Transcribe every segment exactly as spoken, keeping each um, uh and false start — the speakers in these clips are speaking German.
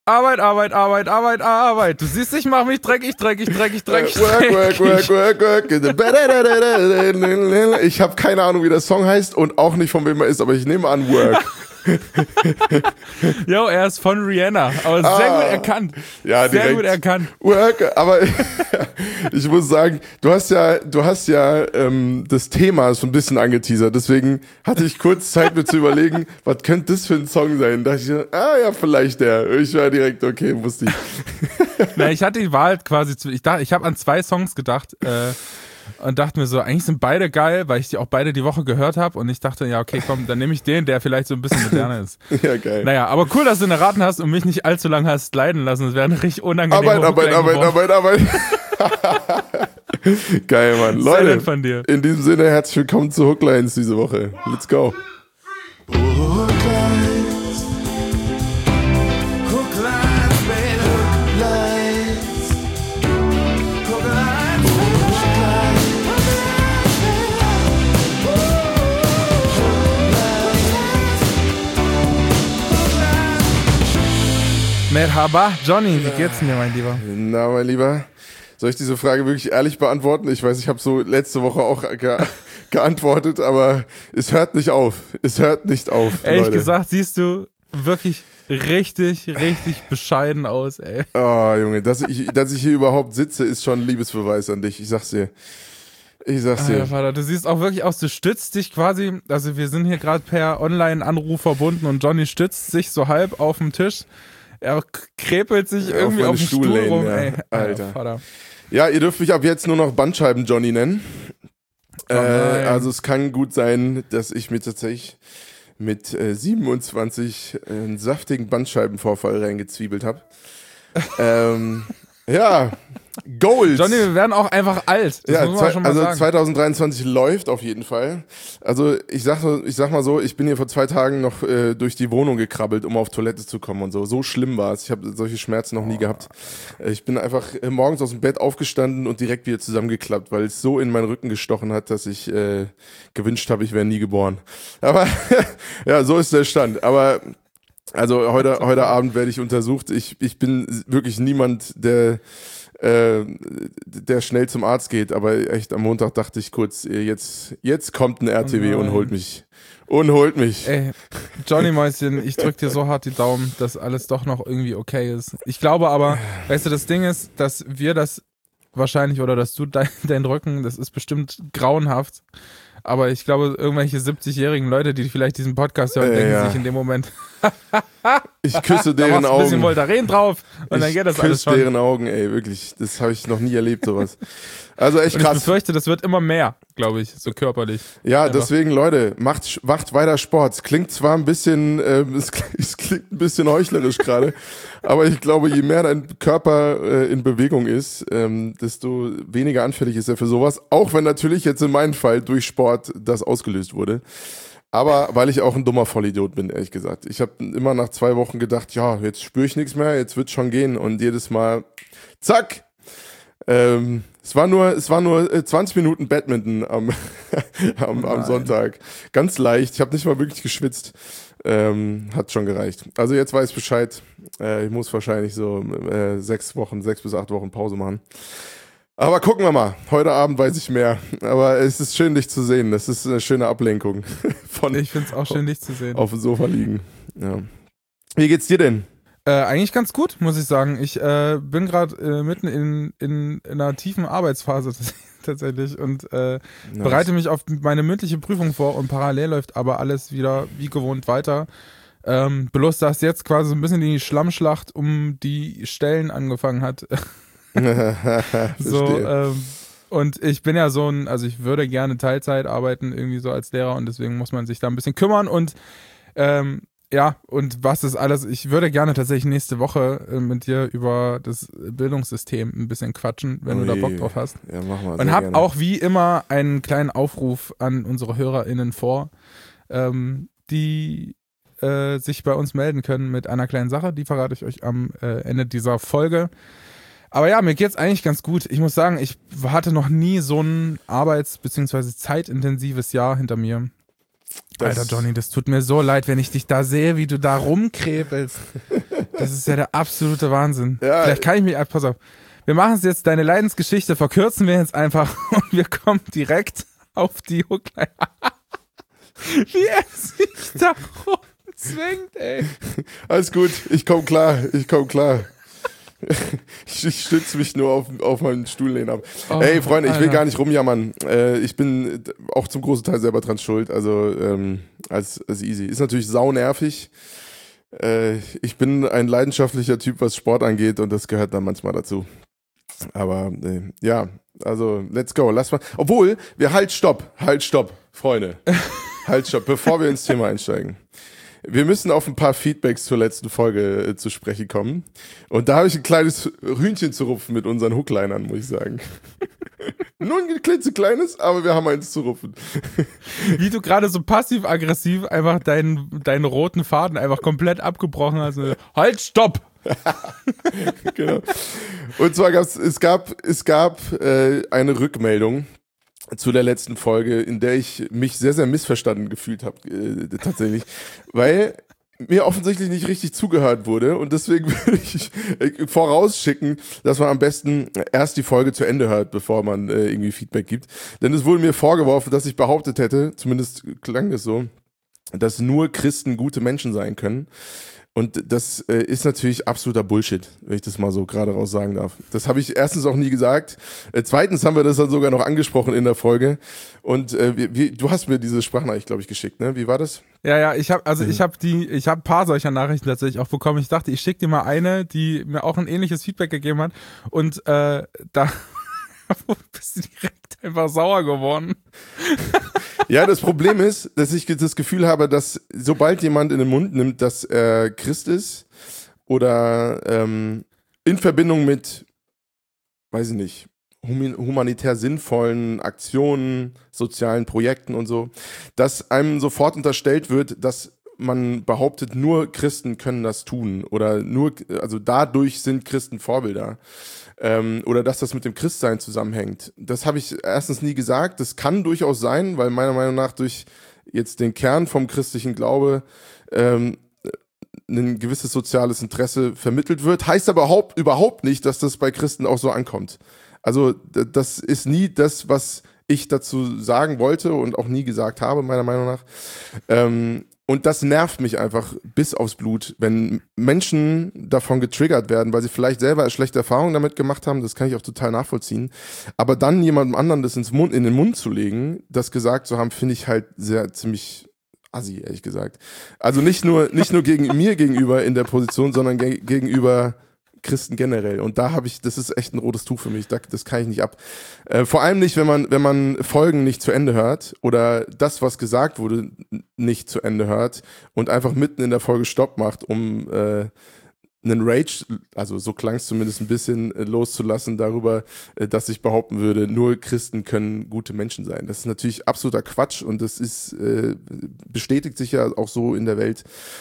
Arbeit, Arbeit, Arbeit, Arbeit, Arbeit. Du siehst, ich mach mich dreckig, dreckig, dreckig, dreckig. Work, work, work, work, work. Ich habe keine Ahnung, wie der Song heißt und auch nicht, von wem er ist, aber ich nehme an Work. Jo, er ist von Rihanna, aber sehr Ah, gut erkannt. Ja, sehr direkt. gut erkannt. Work, aber ich muss sagen, du hast ja, du hast ja ähm, das Thema so ein bisschen angeteasert, deswegen hatte ich kurz Zeit, mir zu überlegen, was könnte das für ein Song sein? Da dachte ich, ah ja, vielleicht der. Ich war direkt, okay, wusste ich. Na, ich hatte die Wahl quasi zu, ich dachte, ich habe an zwei Songs gedacht, äh, und dachte mir so, eigentlich sind beide geil, weil ich die auch beide die Woche gehört habe und ich dachte, ja, okay, komm, dann nehme ich den, der vielleicht so ein bisschen moderner ist. Ja, geil. Naja, aber cool, dass du ihn erraten hast und mich nicht allzu lange hast leiden lassen. Das wäre eine richtig unangenehme Arbeit, Arbeit, Arbeit, Arbeit, Arbeit. Geil, Mann. Sehr Leute, nett von dir. in diesem Sinne, herzlich willkommen zu Hooklines diese Woche. Let's go. Hooklines, Hooklines, baby, Hooklines, Hooklines, Merhaba, Johnny, wie geht's denn dir, mein Lieber? Na, mein Lieber, soll ich diese Frage wirklich ehrlich beantworten? Ich weiß, ich habe so letzte Woche auch ge geantwortet, aber es hört nicht auf. Es hört nicht auf, Ehrlich Leute. gesagt, siehst du wirklich richtig, richtig bescheiden aus, ey. Oh, Junge, dass ich, dass ich hier überhaupt sitze, ist schon ein Liebesbeweis an dich. Ich sag's dir. Ich sag's dir. Alter Vater, du siehst auch wirklich aus, du stützt dich quasi, also wir sind hier gerade per Online-Anruf verbunden und Johnny stützt sich so halb auf dem Tisch. Er krepelt sich Ja, irgendwie auf auf, meine dem Stuhl Stuhllehne, rum, ja. ey. Alter. Vater. Ja, ihr dürft mich ab jetzt nur noch Bandscheiben-Johnny nennen. Oh äh, nein. also es kann gut sein, dass ich mir tatsächlich mit äh, siebenundzwanzig äh, einen saftigen Bandscheibenvorfall reingezwiebelt habe. ähm, ja, Goals. Johnny, wir werden auch einfach alt. Das Ja, muss man zwei, schon mal also sagen. zwanzig dreiundzwanzig läuft auf jeden Fall. Also ich sag, so- ich sag mal so, ich bin hier vor zwei Tagen noch äh, durch die Wohnung gekrabbelt, um auf Toilette zu kommen und so. So schlimm war es. Ich habe solche Schmerzen noch nie gehabt. Äh, Ich bin einfach äh, morgens aus dem Bett aufgestanden und direkt wieder zusammengeklappt, weil es so in meinen Rücken gestochen hat, dass ich äh, gewünscht habe, ich wäre nie geboren. Aber ja, so ist der Stand. Aber also heute, heute Abend werde ich untersucht. Ich, ich bin wirklich niemand, der äh, der schnell zum Arzt geht, aber echt am Montag dachte ich kurz, äh, jetzt, jetzt kommt ein R T W Oh und nein. holt mich. Und holt mich. Ey, Johnny Mäuschen, ich drück dir so hart die Daumen, dass alles doch noch irgendwie okay ist. Ich glaube aber, weißt du, das Ding ist, dass wir das wahrscheinlich, oder dass du dein, dein Rücken, das ist bestimmt grauenhaft, aber ich glaube, irgendwelche siebzigjährigen Leute, die vielleicht diesen Podcast hören, Äh, denken ja. sich in dem Moment, Ich küsse da deren machst du ein bisschen Augen. Voltaren drauf und dann Ich geht das alles küsse schon. deren Augen, ey, wirklich. Das habe ich noch nie erlebt, sowas. Also echt Und ich krass. befürchte, das wird immer mehr, glaube ich, so körperlich. Ja, Einfach. deswegen, Leute, macht, macht weiter Sport. Es klingt zwar ein bisschen, ähm, es, klingt, es klingt ein bisschen heuchlerisch gerade, aber ich glaube, je mehr dein Körper äh, in Bewegung ist, ähm, desto weniger anfällig ist er für sowas. Auch wenn natürlich jetzt in meinem Fall durch Sport das ausgelöst wurde. Aber weil ich auch ein dummer Vollidiot bin, ehrlich gesagt. Ich habe immer nach zwei Wochen gedacht, ja, jetzt spüre ich nichts mehr, jetzt wird schon gehen. Und jedes Mal, zack. Ähm, es war nur, es war nur äh, zwanzig Minuten Badminton am, am, am Sonntag. Ganz leicht. Ich habe nicht mal wirklich geschwitzt. Ähm, hat schon gereicht. Also jetzt weiß ich Bescheid. Äh, ich muss wahrscheinlich so äh, sechs Wochen, sechs bis acht Wochen Pause machen. Aber gucken wir mal. Heute Abend weiß ich mehr. Aber es ist schön, dich zu sehen. Das ist eine schöne Ablenkung von Ich finde es auch schön, dich zu sehen. auf dem Sofa liegen. Ja. Wie geht's dir denn? Äh, eigentlich ganz gut, muss ich sagen. Ich äh, bin gerade äh, mitten in, in, in einer tiefen Arbeitsphase tatsächlich und äh, Nice. bereite mich auf meine mündliche Prüfung vor und parallel läuft aber alles wieder wie gewohnt weiter. Ähm, bloß, dass jetzt quasi so ein bisschen die Schlammschlacht um die Stellen angefangen hat. so, Verstehe. ähm, und ich bin ja so ein, also ich würde gerne Teilzeit arbeiten, irgendwie so als Lehrer und deswegen muss man sich da ein bisschen kümmern und ähm, ja, und was ist alles, ich würde gerne tatsächlich nächste Woche äh, mit dir über das Bildungssystem ein bisschen quatschen, wenn du da Bock drauf hast. Ja, mach mal. Und sehr hab gerne. auch wie immer einen kleinen Aufruf an unsere HörerInnen vor, ähm, die äh, sich bei uns melden können mit einer kleinen Sache, die verrate ich euch am äh, Ende dieser Folge. Aber ja, mir geht's eigentlich ganz gut. Ich muss sagen, ich hatte noch nie so ein arbeits- bzw. zeitintensives Jahr hinter mir. Das- Alter Johnny, das tut mir so leid, wenn ich dich da sehe, wie du da rumkrepelst. Das ist ja der absolute Wahnsinn. Ja. Vielleicht kann ich mich, pass auf, wir machen es jetzt, deine Leidensgeschichte verkürzen wir jetzt einfach und wir kommen direkt auf die Hookline. Wie er sich da rumzwängt, ey. Alles gut, ich komm klar, ich komm klar. Ich, ich stütze mich nur auf, auf meinen Stuhllehnen ab. Oh, Ey, Freunde, ich will Alter. gar nicht rumjammern. Äh, ich bin auch zum großen Teil selber dran schuld. Also, ähm, als, als easy. Ist natürlich saunervig. Äh, ich bin ein leidenschaftlicher Typ, was Sport angeht, und das gehört dann manchmal dazu. Aber, äh, ja, also, let's go. Lass mal. Obwohl, wir halt, stopp, halt, stopp, Freunde. Halt, stopp, bevor wir ins Thema einsteigen. Wir müssen auf ein paar Feedbacks zur letzten Folge äh, zu sprechen kommen. Und da habe ich ein kleines Hühnchen zu rupfen mit unseren Hooklinern, muss ich sagen. Nur ein klitzekleines, aber wir haben eins zu rupfen. Wie du gerade so passiv-aggressiv einfach deinen, deinen roten Faden einfach komplett abgebrochen hast. Halt, stopp! Genau. Und zwar gab's, es gab, es gab äh, eine Rückmeldung zu der letzten Folge, in der ich mich sehr, sehr missverstanden gefühlt habe, äh, tatsächlich, weil mir offensichtlich nicht richtig zugehört wurde, und deswegen würde ich äh, vorausschicken, dass man am besten erst die Folge zu Ende hört, bevor man äh, irgendwie Feedback gibt. Denn es wurde mir vorgeworfen, dass ich behauptet hätte, zumindest klang es so, dass nur Christen gute Menschen sein können. Und das äh, ist natürlich absoluter Bullshit, wenn ich das mal so gerade raus sagen darf. Das habe ich erstens auch nie gesagt. Äh, zweitens haben wir das dann sogar noch angesprochen in der Folge. Und äh, wie, wie, du hast mir diese Sprachnachricht, glaube ich, geschickt, ne? Wie war das? Ja, ja, ich habe also ich habe die, ich habe ein paar solcher Nachrichten tatsächlich auch bekommen. Ich dachte, ich schicke dir mal eine, die mir auch ein ähnliches Feedback gegeben hat. Und äh, da bist du direkt einfach sauer geworden. Ja, das Problem ist, dass ich das Gefühl habe, dass sobald jemand in den Mund nimmt, dass er Christ ist oder ähm, in Verbindung mit, weiß ich nicht, humanitär sinnvollen Aktionen, sozialen Projekten und so, dass einem sofort unterstellt wird, dass man behauptet, nur Christen können das tun oder nur, also dadurch sind Christen Vorbilder. Ähm, oder dass das mit dem Christsein zusammenhängt. Das habe ich erstens nie gesagt. Das kann durchaus sein, weil meiner Meinung nach durch jetzt den Kern vom christlichen Glaube ähm, ein gewisses soziales Interesse vermittelt wird. Heißt aber überhaupt, überhaupt nicht, dass das bei Christen auch so ankommt. Also das ist nie das, was ich dazu sagen wollte und auch nie gesagt habe, meiner Meinung nach. Ähm, Und das nervt mich einfach bis aufs Blut, wenn Menschen davon getriggert werden, weil sie vielleicht selber schlechte Erfahrungen damit gemacht haben, das kann ich auch total nachvollziehen. Aber dann jemandem anderen das ins Mund, in den Mund zu legen, das gesagt zu haben, finde ich halt sehr ziemlich assi, ehrlich gesagt. Also nicht nur, nicht nur gegen mir gegenüber in der Position, sondern ge- gegenüber Christen generell. Und da habe ich, das ist echt ein rotes Tuch für mich. Da, das kann ich nicht ab. Äh, vor allem nicht, wenn man, wenn man Folgen nicht zu Ende hört oder das, was gesagt wurde, nicht zu Ende hört und einfach mitten in der Folge Stopp macht, um äh, einen Rage, also so klang es zumindest ein bisschen, äh, loszulassen darüber, äh, dass ich behaupten würde, nur Christen können gute Menschen sein. Das ist natürlich absoluter Quatsch und das ist, äh, bestätigt sich ja auch so in der Welt.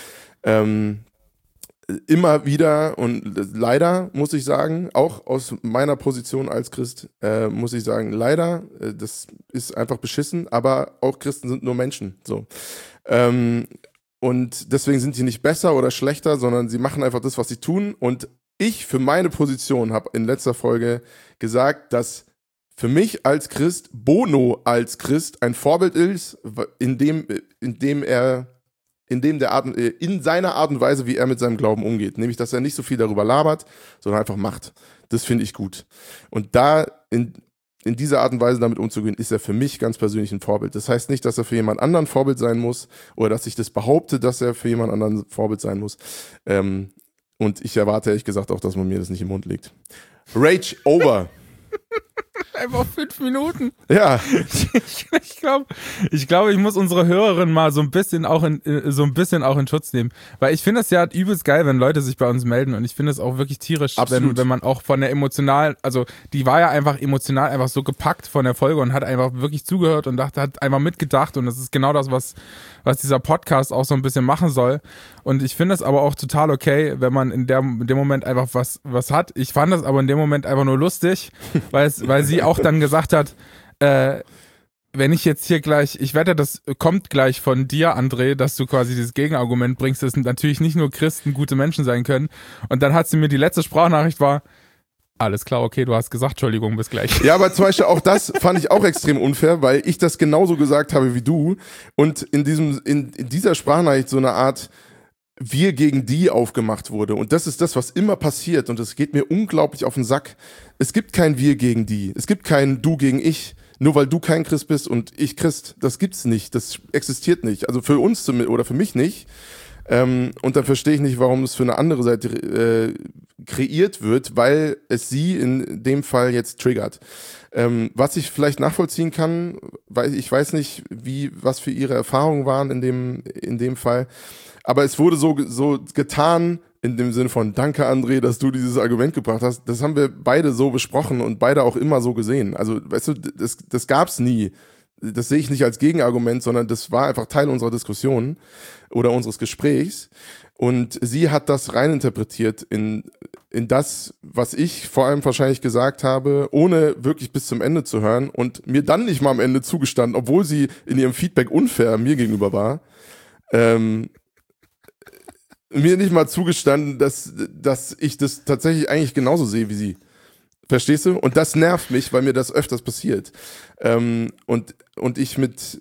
Ähm, Immer wieder und leider muss ich sagen, auch aus meiner Position als Christ, äh, muss ich sagen, leider, äh, das ist einfach beschissen, aber auch Christen sind nur Menschen, so. Ähm, und deswegen sind sie nicht besser oder schlechter, sondern sie machen einfach das, was sie tun. Und ich für meine Position habe in letzter Folge gesagt, dass für mich als Christ, Bono als Christ ein Vorbild ist, in dem, in dem er in dem der Art, in seiner Art und Weise, wie er mit seinem Glauben umgeht. Nämlich, dass er nicht so viel darüber labert, sondern einfach macht. Das finde ich gut. Und da in, in dieser Art und Weise damit umzugehen, ist er für mich ganz persönlich ein Vorbild. Das heißt nicht, dass er für jemand anderen Vorbild sein muss oder dass ich das behaupte, dass er für jemand anderen Vorbild sein muss. Ähm, und ich erwarte ehrlich gesagt auch, dass man mir das nicht im Mund legt. Rage over. Einfach fünf Minuten. Ja. Ich, ich glaube, ich, glaub, ich muss unsere Hörerin mal so ein bisschen auch in, so ein bisschen auch in Schutz nehmen. Weil ich finde es ja übelst geil, wenn Leute sich bei uns melden, und ich finde es auch wirklich tierisch, wenn, wenn man auch von der emotional, also die war ja einfach emotional einfach so gepackt von der Folge und hat einfach wirklich zugehört und dachte, hat einfach mitgedacht, und das ist genau das, was, was dieser Podcast auch so ein bisschen machen soll. Und ich finde es aber auch total okay, wenn man in, der, in dem Moment einfach was, was hat. Ich fand das aber in dem Moment einfach nur lustig, weil es, weil sie auch dann gesagt hat, äh, wenn ich jetzt hier gleich, ich wette, das kommt gleich von dir, André, dass du quasi dieses Gegenargument bringst, dass natürlich nicht nur Christen gute Menschen sein können. Und dann hat sie mir die letzte Sprachnachricht war, alles klar, okay, du hast gesagt, Entschuldigung, bis gleich. Ja, aber zum Beispiel auch das fand ich auch extrem unfair, weil ich das genauso gesagt habe wie du und in diesem, in, in dieser Sprachnachricht so eine Art wir gegen die aufgemacht wurde. Und das ist das, was immer passiert und es geht mir unglaublich auf den Sack. Es gibt kein wir gegen die. Es gibt kein du gegen ich. Nur weil du kein Christ bist und ich Christ, das gibt's nicht, das existiert nicht. Also für uns zum, oder für mich nicht. Ähm, und dann verstehe ich nicht, warum es für eine andere Seite äh, kreiert wird, weil es sie in dem Fall jetzt triggert. Ähm, was ich vielleicht nachvollziehen kann, weil ich weiß nicht, wie was für ihre Erfahrungen waren in dem in dem Fall. Aber es wurde so so getan. In dem Sinne von, danke André, dass du dieses Argument gebracht hast. Das haben wir beide so besprochen und beide auch immer so gesehen. Also, weißt du, das, das gab's nie. Das sehe ich nicht als Gegenargument, sondern das war einfach Teil unserer Diskussion oder unseres Gesprächs. Und sie hat das reininterpretiert in, in das, was ich vor allem wahrscheinlich gesagt habe, ohne wirklich bis zum Ende zu hören und mir dann nicht mal am Ende zugestanden, obwohl sie in ihrem Feedback unfair mir gegenüber war. Ähm, mir nicht mal zugestanden, dass, dass ich das tatsächlich eigentlich genauso sehe wie sie. Verstehst du? Und das nervt mich, weil mir das öfters passiert. Ähm, und, und ich mit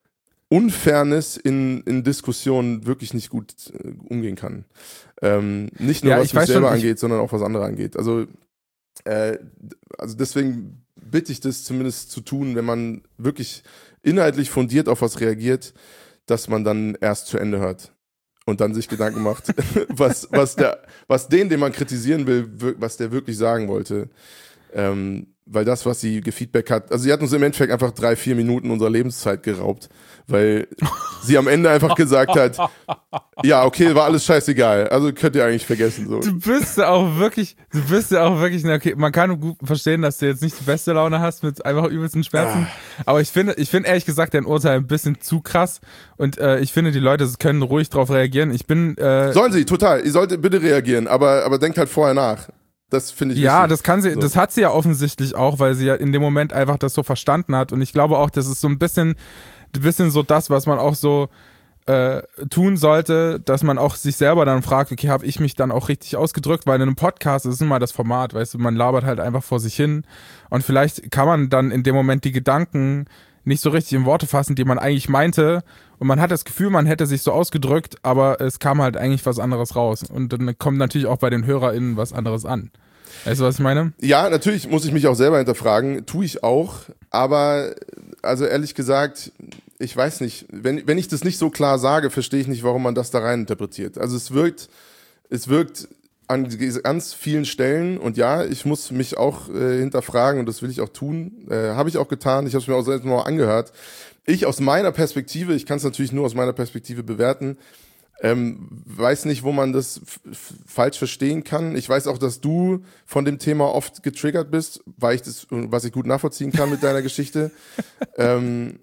Unfairness in, in Diskussionen wirklich nicht gut äh, umgehen kann. Ähm, nicht nur Ja, was ich mich weiß selber schon, ich- angeht, sondern auch was andere angeht. Also, äh, also deswegen bitte ich das zumindest zu tun, wenn man wirklich inhaltlich fundiert auf was reagiert, dass man dann erst zu Ende hört. Und dann sich Gedanken macht, was, was, der, was den, den man kritisieren will, wir- was der wirklich sagen wollte. Ähm, weil das, was sie gefeedback hat, also sie hat uns im Endeffekt einfach drei, vier Minuten unserer Lebenszeit geraubt, weil sie am Ende einfach gesagt hat, ja, okay, war alles scheißegal, also könnt ihr eigentlich vergessen. So. Du bist ja auch wirklich, du bist ja auch wirklich, na, okay, man kann gut verstehen, dass du jetzt nicht die beste Laune hast mit einfach übelsten Schmerzen, aber ich finde, ich finde ehrlich gesagt dein Urteil ein bisschen zu krass und äh, ich finde, die Leute können ruhig drauf reagieren. Ich bin, äh, Sollen sie, total, ihr solltet bitte reagieren, aber, aber denkt halt vorher nach. Das finde ich ja, wichtig. das kann sie, So. das hat sie ja offensichtlich auch, weil sie ja in dem Moment einfach das so verstanden hat. Und ich glaube auch, das ist so ein bisschen, ein bisschen so das, was man auch so äh, tun sollte, dass man auch sich selber dann fragt, okay, habe ich mich dann auch richtig ausgedrückt? Weil in einem Podcast ist immer das Format, weißt du, man labert halt einfach vor sich hin. Und vielleicht kann man dann in dem Moment die Gedanken nicht so richtig in Worte fassen, die man eigentlich meinte. Und man hat das Gefühl, man hätte sich so ausgedrückt, aber es kam halt eigentlich was anderes raus. Und dann kommt natürlich auch bei den HörerInnen was anderes an. Weißt du, was ich meine? Ja, natürlich muss ich mich auch selber hinterfragen, tue ich auch, aber also ehrlich gesagt, ich weiß nicht, wenn, wenn ich das nicht so klar sage, verstehe ich nicht, warum man das da rein interpretiert. Also es wirkt, es wirkt an ganz vielen Stellen und ja, ich muss mich auch äh, hinterfragen und das will ich auch tun, äh, habe ich auch getan, ich habe es mir auch selbst mal angehört. Ich aus meiner Perspektive, ich kann es natürlich nur aus meiner Perspektive bewerten, Ähm, weiß nicht, wo man das f- f- falsch verstehen kann. Ich weiß auch, dass du von dem Thema oft getriggert bist, weil ich das, was ich gut nachvollziehen kann mit deiner Geschichte. ähm,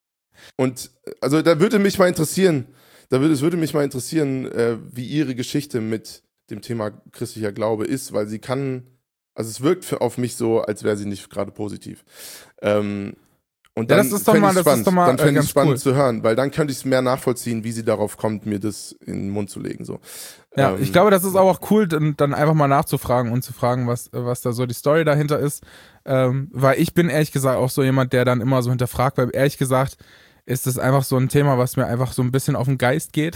und also da würde mich mal interessieren, da würde es würde mich mal interessieren, äh, wie ihre Geschichte mit dem Thema christlicher Glaube ist, weil sie kann, also es wirkt für, auf mich so, als wäre sie nicht gerade positiv. Ähm, Und Ja, dann das ist doch fänd mal- ich's das ist spannend. doch mal, dann äh, fände ich ganz es spannend cool. zu hören, weil dann könnte ich es mehr nachvollziehen, wie sie darauf kommt, mir das in den Mund zu legen. So. Ja, Ähm, ich glaube, das ist aber auch cool, dann, dann einfach mal nachzufragen und zu fragen, was, was da so die Story dahinter ist. Ähm, weil ich bin ehrlich gesagt auch so jemand, der dann immer so hinterfragt, weil ehrlich gesagt ist es einfach so ein Thema, was mir einfach so ein bisschen auf den Geist geht.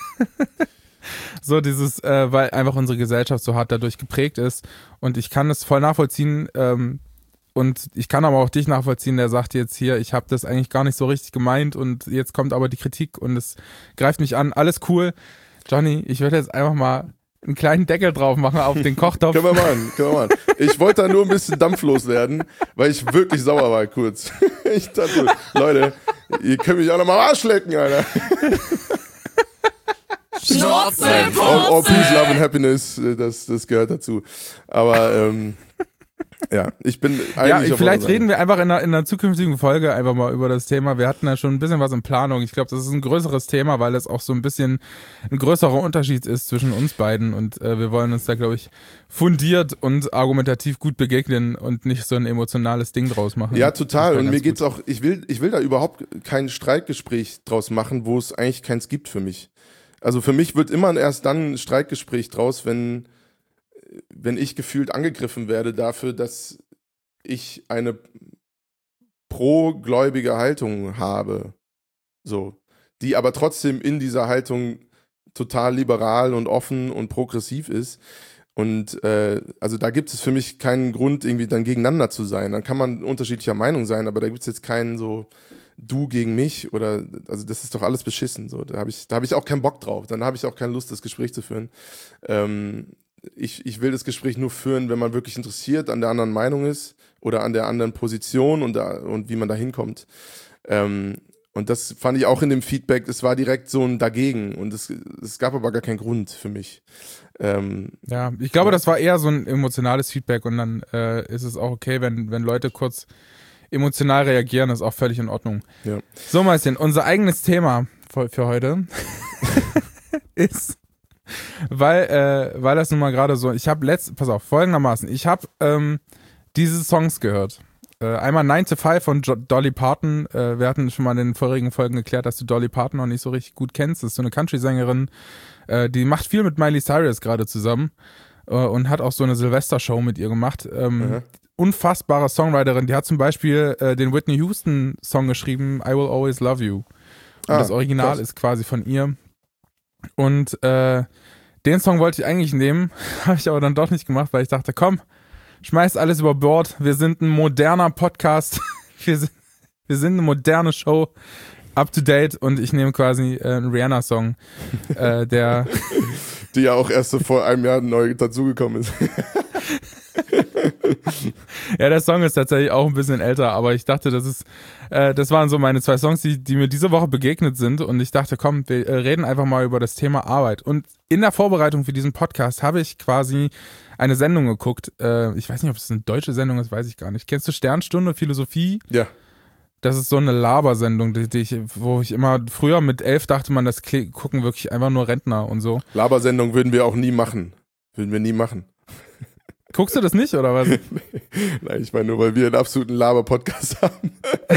So dieses, äh, weil einfach unsere Gesellschaft so hart dadurch geprägt ist. Und ich kann es voll nachvollziehen, ähm, und ich kann aber auch dich nachvollziehen, der sagt jetzt hier, ich habe das eigentlich gar nicht so richtig gemeint und jetzt kommt aber die Kritik und es greift mich an. Alles cool. Johnny, ich würde jetzt einfach mal einen kleinen Deckel drauf machen auf den Kochtopf. Können wir machen, können wir machen. Ich wollte da nur ein bisschen Dampf loswerden, weil ich wirklich sauer war kurz. Ich dachte, Leute, ihr könnt mich auch noch mal Arsch lecken, Alter. Schnauze, All, all peace, love and happiness, das, das gehört dazu. Aber ähm, Ja, ich bin eigentlich Ja, auf vielleicht eurer Seite. reden wir einfach in einer, in einer zukünftigen Folge einfach mal über das Thema. Wir hatten ja schon ein bisschen was in Planung. Ich glaube, das ist ein größeres Thema, weil es auch so ein bisschen ein größerer Unterschied ist zwischen uns beiden und äh, wir wollen uns da, glaube ich, fundiert und argumentativ gut begegnen und nicht so ein emotionales Ding draus machen. Ja, total. Das wär Und mir ganz geht's gut. auch, ich will, ich will da überhaupt kein Streitgespräch draus machen, wo es eigentlich keins gibt für mich. Also für mich wird immer erst dann ein Streitgespräch draus, wenn, wenn ich gefühlt angegriffen werde dafür, dass ich eine pro-gläubige Haltung habe. So. Die aber trotzdem in dieser Haltung total liberal und offen und progressiv ist. Und äh, also da gibt es für mich keinen Grund, irgendwie dann gegeneinander zu sein. Dann kann man unterschiedlicher Meinung sein, aber da gibt es jetzt keinen so du gegen mich oder also das ist doch alles beschissen. So, da habe ich, da habe ich auch keinen Bock drauf. Dann habe ich auch keine Lust, das Gespräch zu führen. Ähm, ich, ich will das Gespräch nur führen, wenn man wirklich interessiert an der anderen Meinung ist oder an der anderen Position und da und wie man da hinkommt. Ähm, Und das fand ich auch in dem Feedback, es war direkt so ein Dagegen und es, es gab aber gar keinen Grund für mich. Ähm, Ja, ich glaube, das war eher so ein emotionales Feedback und dann äh, ist es auch okay, wenn, wenn Leute kurz emotional reagieren, ist auch völlig in Ordnung. ja. So, Mäuschen, unser eigenes Thema für, für heute ist, weil, äh, weil das nun mal gerade so, ich habe letzt, pass auf, folgendermaßen, ich habe ähm, diese Songs gehört. Äh, einmal nine to five von jo- Dolly Parton. Äh, wir hatten schon mal in den vorigen Folgen geklärt, dass du Dolly Parton noch nicht so richtig gut kennst. Das ist so eine Country-Sängerin, äh, die macht viel mit Miley Cyrus gerade zusammen äh, und hat auch so eine Silvester-Show mit ihr gemacht. Ähm, Mhm. Unfassbare Songwriterin. Die hat zum Beispiel äh, den Whitney Houston-Song geschrieben, I Will Always Love You. Und Ah, das Original krass. ist quasi von ihr. Und äh, den Song wollte ich eigentlich nehmen, habe ich aber dann doch nicht gemacht, weil ich dachte, komm, schmeiß alles über Bord. Wir sind ein moderner Podcast. Wir sind, wir sind eine moderne Show. Up to date. Und ich nehme quasi äh, einen Rihanna-Song, äh, der Die ja auch erst so vor einem Jahr neu dazugekommen ist. ja, der Song ist tatsächlich auch ein bisschen älter, aber ich dachte, das ist, äh, das waren so meine zwei Songs, die, die mir diese Woche begegnet sind und ich dachte, komm, wir äh, reden einfach mal über das Thema Arbeit. Und in der Vorbereitung für diesen Podcast habe ich quasi eine Sendung geguckt. Äh, ich weiß nicht, ob es eine deutsche Sendung ist, weiß ich gar nicht. Kennst du Sternstunde Philosophie? Ja. Das ist so eine Labersendung, die, die ich, wo ich immer früher mit elf dachte man, das kli- gucken wirklich einfach nur Rentner und so. Labersendung würden wir auch nie machen. Würden wir nie machen. Guckst du das nicht oder was? Nein, ich meine nur, weil wir einen absoluten Laber-Podcast haben.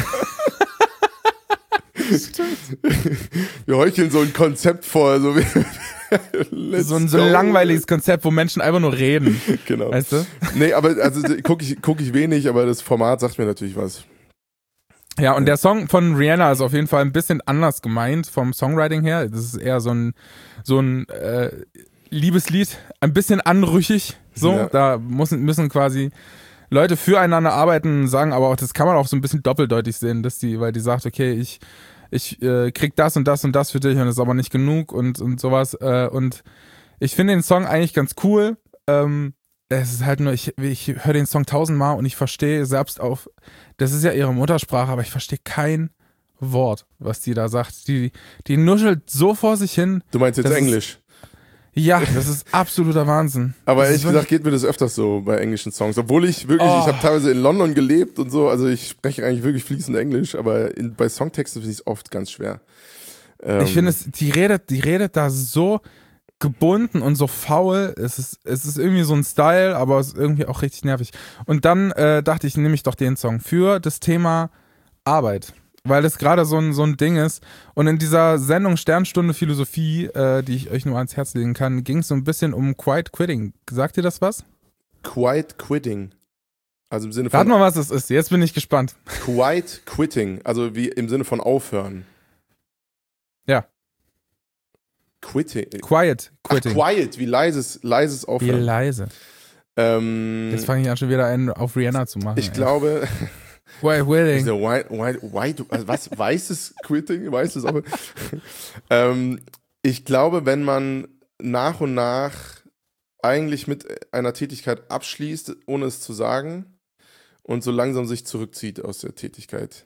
Wir heucheln so ein Konzept vor. So, wie Let's So ein, so go. ein langweiliges Konzept, wo Menschen einfach nur reden. Genau. Weißt du? Nee, aber also gucke ich, guck ich wenig, aber das Format sagt mir natürlich was. Ja, und der Song von Rihanna ist auf jeden Fall ein bisschen anders gemeint vom Songwriting her. Das ist eher so ein, so ein äh, Liebeslied, ein bisschen anrüchig. So, Ja. da müssen, müssen quasi Leute füreinander arbeiten, sagen aber auch, das kann man auch so ein bisschen doppeldeutig sehen, dass die, weil die sagt, okay, ich, ich äh, krieg das und das und das für dich und das ist aber nicht genug und, und sowas. Äh, und ich finde den Song eigentlich ganz cool. Ähm, es ist halt nur, ich, ich höre den Song tausendmal und ich verstehe selbst auf, das ist ja ihre Muttersprache, aber ich verstehe kein Wort, was die da sagt. Die, die nuschelt so vor sich hin. Du meinst jetzt Das ist- Englisch. Ja, das ist absoluter Wahnsinn. Aber das ehrlich ist gesagt geht mir das öfters so bei englischen Songs. Obwohl ich wirklich, Oh. ich habe teilweise in London gelebt und so, also ich spreche eigentlich wirklich fließend Englisch, aber in, bei Songtexten finde ich es oft ganz schwer. Ähm, Ich finde es, die redet, die redet da so gebunden und so faul. Es ist, es ist irgendwie so ein Style, aber es ist irgendwie auch richtig nervig. Und dann äh, dachte ich, nehme ich doch den Song für das Thema Arbeit. Weil das gerade so ein, so ein Ding ist. Und in dieser Sendung Sternstunde Philosophie, äh, die ich euch nur ans Herz legen kann, ging es so ein bisschen um Quiet Quitting. Sagt ihr das was? Quiet Quitting. Also im Sinne von Rat mal, was das ist. Jetzt bin ich gespannt. Quiet Quitting, also wie im Sinne von aufhören. Ja. Quitting. Quiet Ach, Quitting. quiet, wie leises, leises Wie Aufhören. leise. ähm, Jetzt fange ich an, schon wieder einen auf Rihanna zu machen. ich ey. glaube, Quiet Quitting. diese white, white, white, also was, weißes Quitting, weißes Aufhören. ähm, ich glaube, wenn man nach und nach eigentlich mit einer Tätigkeit abschließt, ohne es zu sagen, und so langsam sich zurückzieht aus der Tätigkeit.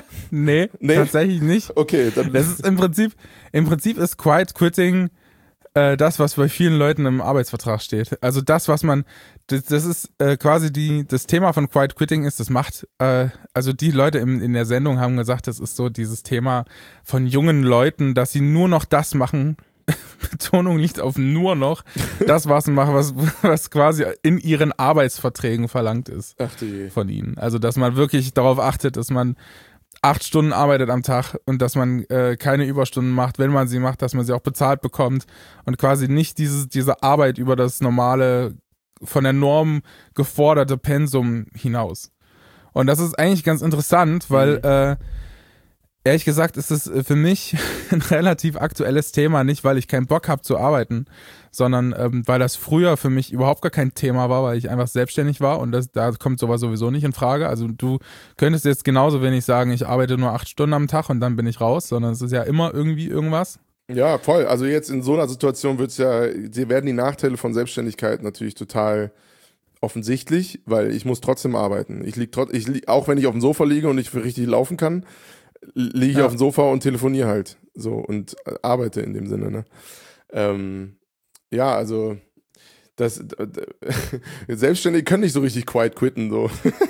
Nee, Nee? tatsächlich nicht. Okay, dann Das ist im Prinzip, im Prinzip ist Quiet Quitting äh, das, was bei vielen Leuten im Arbeitsvertrag steht. Also das, was man, das, das ist äh, quasi die, das Thema von Quiet Quitting ist, das macht, äh, also die Leute im, in der Sendung haben gesagt, das ist so dieses Thema von jungen Leuten, dass sie nur noch das machen, Betonung liegt auf nur noch, das was machen, was, was quasi in ihren Arbeitsverträgen verlangt ist. Ach du je. Von ihnen. Also dass man wirklich darauf achtet, dass man acht Stunden arbeitet am Tag und dass man äh, keine Überstunden macht, wenn man sie macht, dass man sie auch bezahlt bekommt und quasi nicht dieses, diese Arbeit über das normale, von der Norm geforderte Pensum hinaus. Und das ist eigentlich ganz interessant, weil Mhm. äh, ehrlich gesagt ist es für mich ein relativ aktuelles Thema, nicht weil ich keinen Bock habe zu arbeiten, sondern ähm, weil das früher für mich überhaupt gar kein Thema war, weil ich einfach selbstständig war und das, da kommt sowas sowieso nicht in Frage. Also du könntest jetzt genauso wenig sagen, ich arbeite nur acht Stunden am Tag und dann bin ich raus, sondern es ist ja immer irgendwie irgendwas. Ja, voll. Also jetzt in so einer Situation wird's ja, dir werden die Nachteile von Selbstständigkeit natürlich total offensichtlich, weil ich muss trotzdem arbeiten. Ich lieg trotz, ich lieg, auch wenn ich auf dem Sofa liege und nicht richtig laufen kann, liege ich Ja. auf dem Sofa und telefoniere halt so und äh, arbeite in dem Sinne. Ne? Ähm, ja, also das äh, Selbstständige können nicht so richtig quiet quitten so.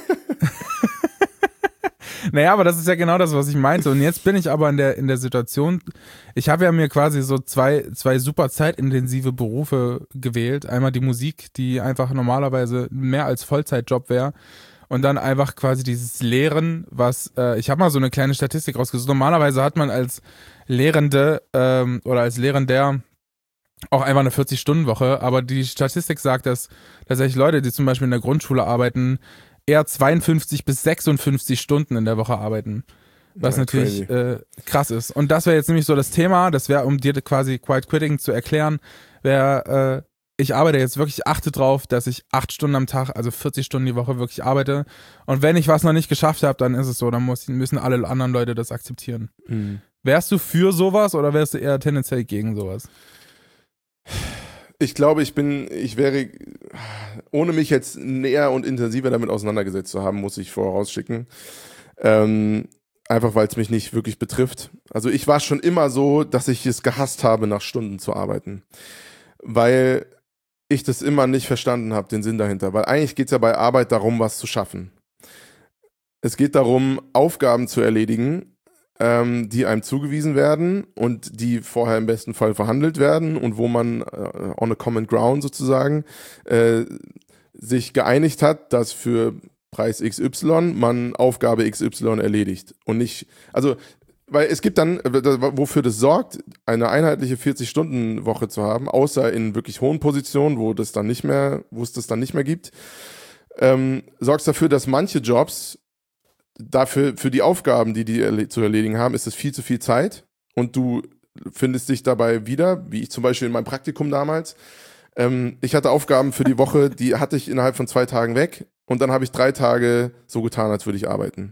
Naja, aber das ist ja genau das, was ich meinte. Und jetzt bin ich aber in der, in der Situation, ich habe ja mir quasi so zwei, zwei super zeitintensive Berufe gewählt. Einmal die Musik, die einfach normalerweise mehr als Vollzeitjob wäre. Und dann einfach quasi dieses Lehren, was, äh, ich habe mal so eine kleine Statistik rausgesucht. Normalerweise hat man als Lehrende ähm, oder als Lehrender auch einfach eine vierzig-Stunden-Woche, aber die Statistik sagt, dass tatsächlich Leute, die zum Beispiel in der Grundschule arbeiten, eher zweiundfünfzig bis sechsundfünfzig Stunden in der Woche arbeiten. Was Ja, natürlich äh, krass ist. Und das wäre jetzt nämlich so das Thema, das wäre, um dir quasi Quiet Quitting zu erklären, wäre, äh, ich arbeite jetzt wirklich, achte drauf, dass ich acht Stunden am Tag, also vierzig Stunden die Woche wirklich arbeite. Und wenn ich was noch nicht geschafft habe, dann ist es so, dann muss, müssen alle anderen Leute das akzeptieren. Mhm. Wärst du für sowas oder wärst du eher tendenziell gegen sowas? Ich glaube, ich bin, ich wäre, ohne mich jetzt näher und intensiver damit auseinandergesetzt zu haben, muss ich vorausschicken. Ähm, einfach weil es mich nicht wirklich betrifft. Also ich war schon immer so, dass ich es gehasst habe, nach Stunden zu arbeiten. Weil ich das immer nicht verstanden habe, den Sinn dahinter. Weil eigentlich geht es ja bei Arbeit darum, was zu schaffen. Es geht darum, Aufgaben zu erledigen, ähm, die einem zugewiesen werden und die vorher im besten Fall verhandelt werden und wo man äh, on a common ground sozusagen äh, sich geeinigt hat, dass für Preis X Y man Aufgabe X Y erledigt und nicht, also weil es gibt dann, wofür das sorgt, eine einheitliche vierzig-Stunden-Woche zu haben, außer in wirklich hohen Positionen, wo das dann nicht mehr, wo es das dann nicht mehr gibt, ähm, sorgt dafür, dass manche Jobs dafür, für die Aufgaben, die die erle- zu erledigen haben, ist es viel zu viel Zeit und du findest dich dabei wieder, wie ich zum Beispiel in meinem Praktikum damals. Ähm, ich hatte Aufgaben für die Woche, die hatte ich innerhalb von zwei Tagen weg und dann habe ich drei Tage so getan, als würde ich arbeiten.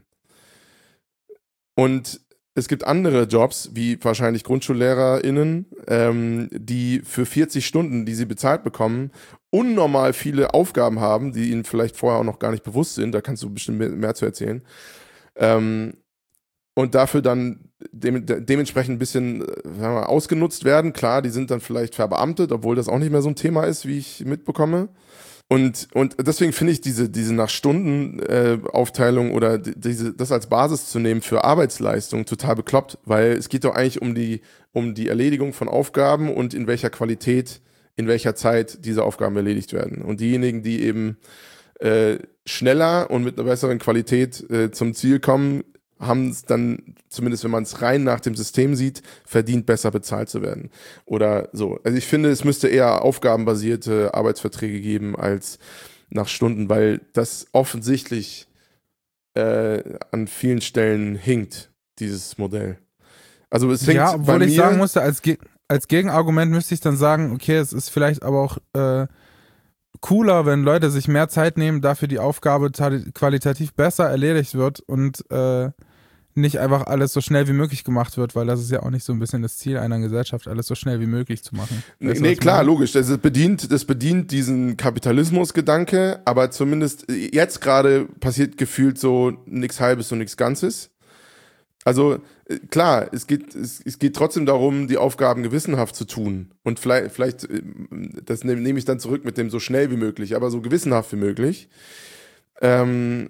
Und es gibt andere Jobs, wie wahrscheinlich GrundschullehrerInnen, ähm, die für vierzig Stunden, die sie bezahlt bekommen, unnormal viele Aufgaben haben, die ihnen vielleicht vorher auch noch gar nicht bewusst sind. Da kannst du bestimmt mehr, mehr zu erzählen. Ähm, und dafür dann dem, de, dementsprechend ein bisschen äh, sagen wir mal, ausgenutzt werden. Klar, die sind dann vielleicht verbeamtet, obwohl das auch nicht mehr so ein Thema ist, wie ich mitbekomme. Und, und deswegen finde ich diese, diese nach Stunden äh, Aufteilung oder die, diese, das als Basis zu nehmen für Arbeitsleistung total bekloppt, weil es geht doch eigentlich um die, um die Erledigung von Aufgaben und in welcher Qualität, in welcher Zeit diese Aufgaben erledigt werden. Und diejenigen, die eben äh, schneller und mit einer besseren Qualität äh, zum Ziel kommen, haben es dann, zumindest wenn man es rein nach dem System sieht, verdient, besser bezahlt zu werden. Oder so. Also ich finde, es müsste eher aufgabenbasierte Arbeitsverträge geben als nach Stunden, weil das offensichtlich äh, an vielen Stellen hinkt, dieses Modell. Also es hinkt Ja, bei obwohl mir, ich sagen musste, als, Ge als Gegenargument müsste ich dann sagen, okay, es ist vielleicht aber auch äh, cooler, wenn Leute sich mehr Zeit nehmen, dafür die Aufgabe qualitativ besser erledigt wird und äh, nicht einfach alles so schnell wie möglich gemacht wird, weil das ist ja auch nicht so ein bisschen das Ziel einer Gesellschaft, alles so schnell wie möglich zu machen. Nee, Weißt du, nee was ich klar, meine? logisch. Das bedient, das bedient diesen Kapitalismusgedanke, aber zumindest jetzt gerade passiert gefühlt so nichts Halbes und nichts Ganzes. Also klar, es geht, es, es geht trotzdem darum, die Aufgaben gewissenhaft zu tun. Und vielleicht, vielleicht äh, das nehme nehm ich dann zurück mit dem so schnell wie möglich, aber so gewissenhaft wie möglich. Ähm,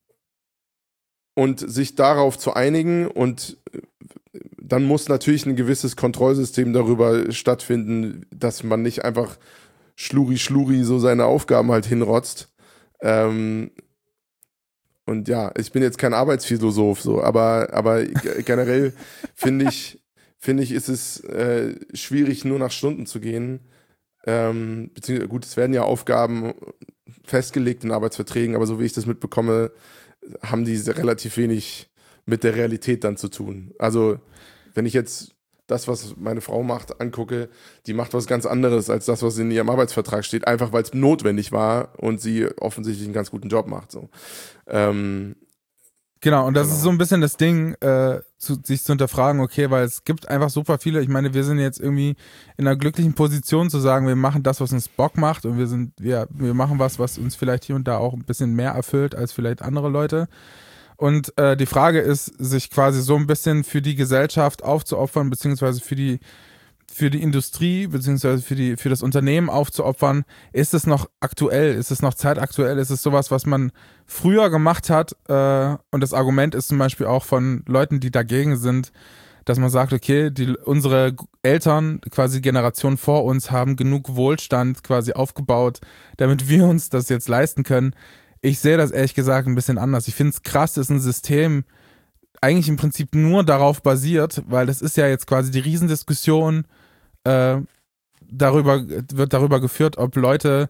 und sich darauf zu einigen und dann muss natürlich ein gewisses Kontrollsystem darüber stattfinden, dass man nicht einfach schluri schluri so seine Aufgaben halt hinrotzt. Ähm, und ja, ich bin jetzt kein Arbeitsphilosoph, so, aber, aber generell finde ich, finde ich, ist es äh, schwierig, nur nach Stunden zu gehen. Ähm, beziehungsweise, gut, es werden ja Aufgaben festgelegt in Arbeitsverträgen, aber so wie ich das mitbekomme, haben die relativ wenig mit der Realität dann zu tun. Also, wenn ich jetzt das, was meine Frau macht, angucke, die macht was ganz anderes als das, was in ihrem Arbeitsvertrag steht, einfach weil es notwendig war und sie offensichtlich einen ganz guten Job macht. So. Ähm, Genau, und das Genau. ist so ein bisschen das Ding, äh, zu, sich zu hinterfragen, okay, weil es gibt einfach super viele, ich meine, wir sind jetzt irgendwie in einer glücklichen Position zu sagen, wir machen das, was uns Bock macht und wir sind, wir, wir machen was, was uns vielleicht hier und da auch ein bisschen mehr erfüllt als vielleicht andere Leute. Und äh, die Frage ist, sich quasi so ein bisschen für die Gesellschaft aufzuopfern, beziehungsweise für die für die Industrie beziehungsweise für die für das Unternehmen aufzuopfern, ist es noch aktuell, ist es noch zeitaktuell, ist es sowas, was man früher gemacht hat, äh, und das Argument ist zum Beispiel auch von Leuten, die dagegen sind, dass man sagt, okay, die, unsere Eltern, quasi Generationen vor uns, haben genug Wohlstand quasi aufgebaut, damit wir uns das jetzt leisten können. Ich sehe das ehrlich gesagt ein bisschen anders. Ich finde es krass, dass ein System eigentlich im Prinzip nur darauf basiert, weil das ist ja jetzt quasi die Riesendiskussion, äh, darüber, wird darüber geführt, ob Leute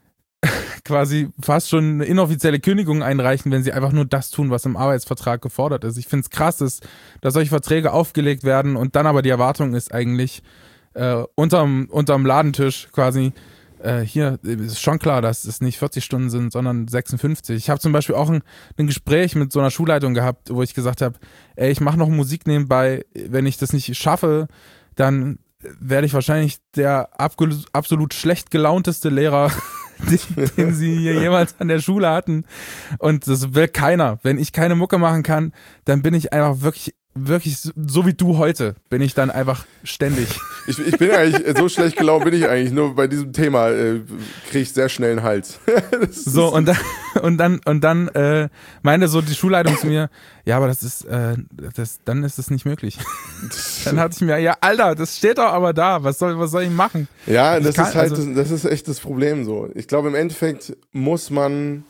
quasi fast schon eine inoffizielle Kündigung einreichen, wenn sie einfach nur das tun, was im Arbeitsvertrag gefordert ist. Ich finde es krass, dass, dass solche Verträge aufgelegt werden und dann aber die Erwartung ist eigentlich äh, unterm, unterm Ladentisch quasi, äh, hier ist schon klar, dass es nicht vierzig Stunden sind, sondern sechsundfünfzig. Ich habe zum Beispiel auch ein, ein Gespräch mit so einer Schulleitung gehabt, wo ich gesagt habe, ey, ich mache noch Musik nebenbei, wenn ich das nicht schaffe, dann werde ich wahrscheinlich der abge- absolut schlecht gelaunteste Lehrer, den, den sie hier jemals an der Schule hatten. Und das will keiner. Wenn ich keine Mucke machen kann, dann bin ich einfach wirklich, wirklich so, so wie du heute, bin ich dann einfach ständig. Ich, ich bin eigentlich, so schlecht gelaunt bin ich eigentlich, nur bei diesem Thema äh, kriege ich sehr schnell einen Hals. So, und dann, und dann, und dann äh, meinte so die Schulleitung zu mir, ja, aber das ist, äh, das, dann ist es nicht möglich. Dann hatte ich mir, ja, Alter, das steht doch aber da, was soll, was soll ich machen? Ja, Ich das kann- ist halt, also- das, das ist echt das Problem so. Ich glaube, im Endeffekt muss man,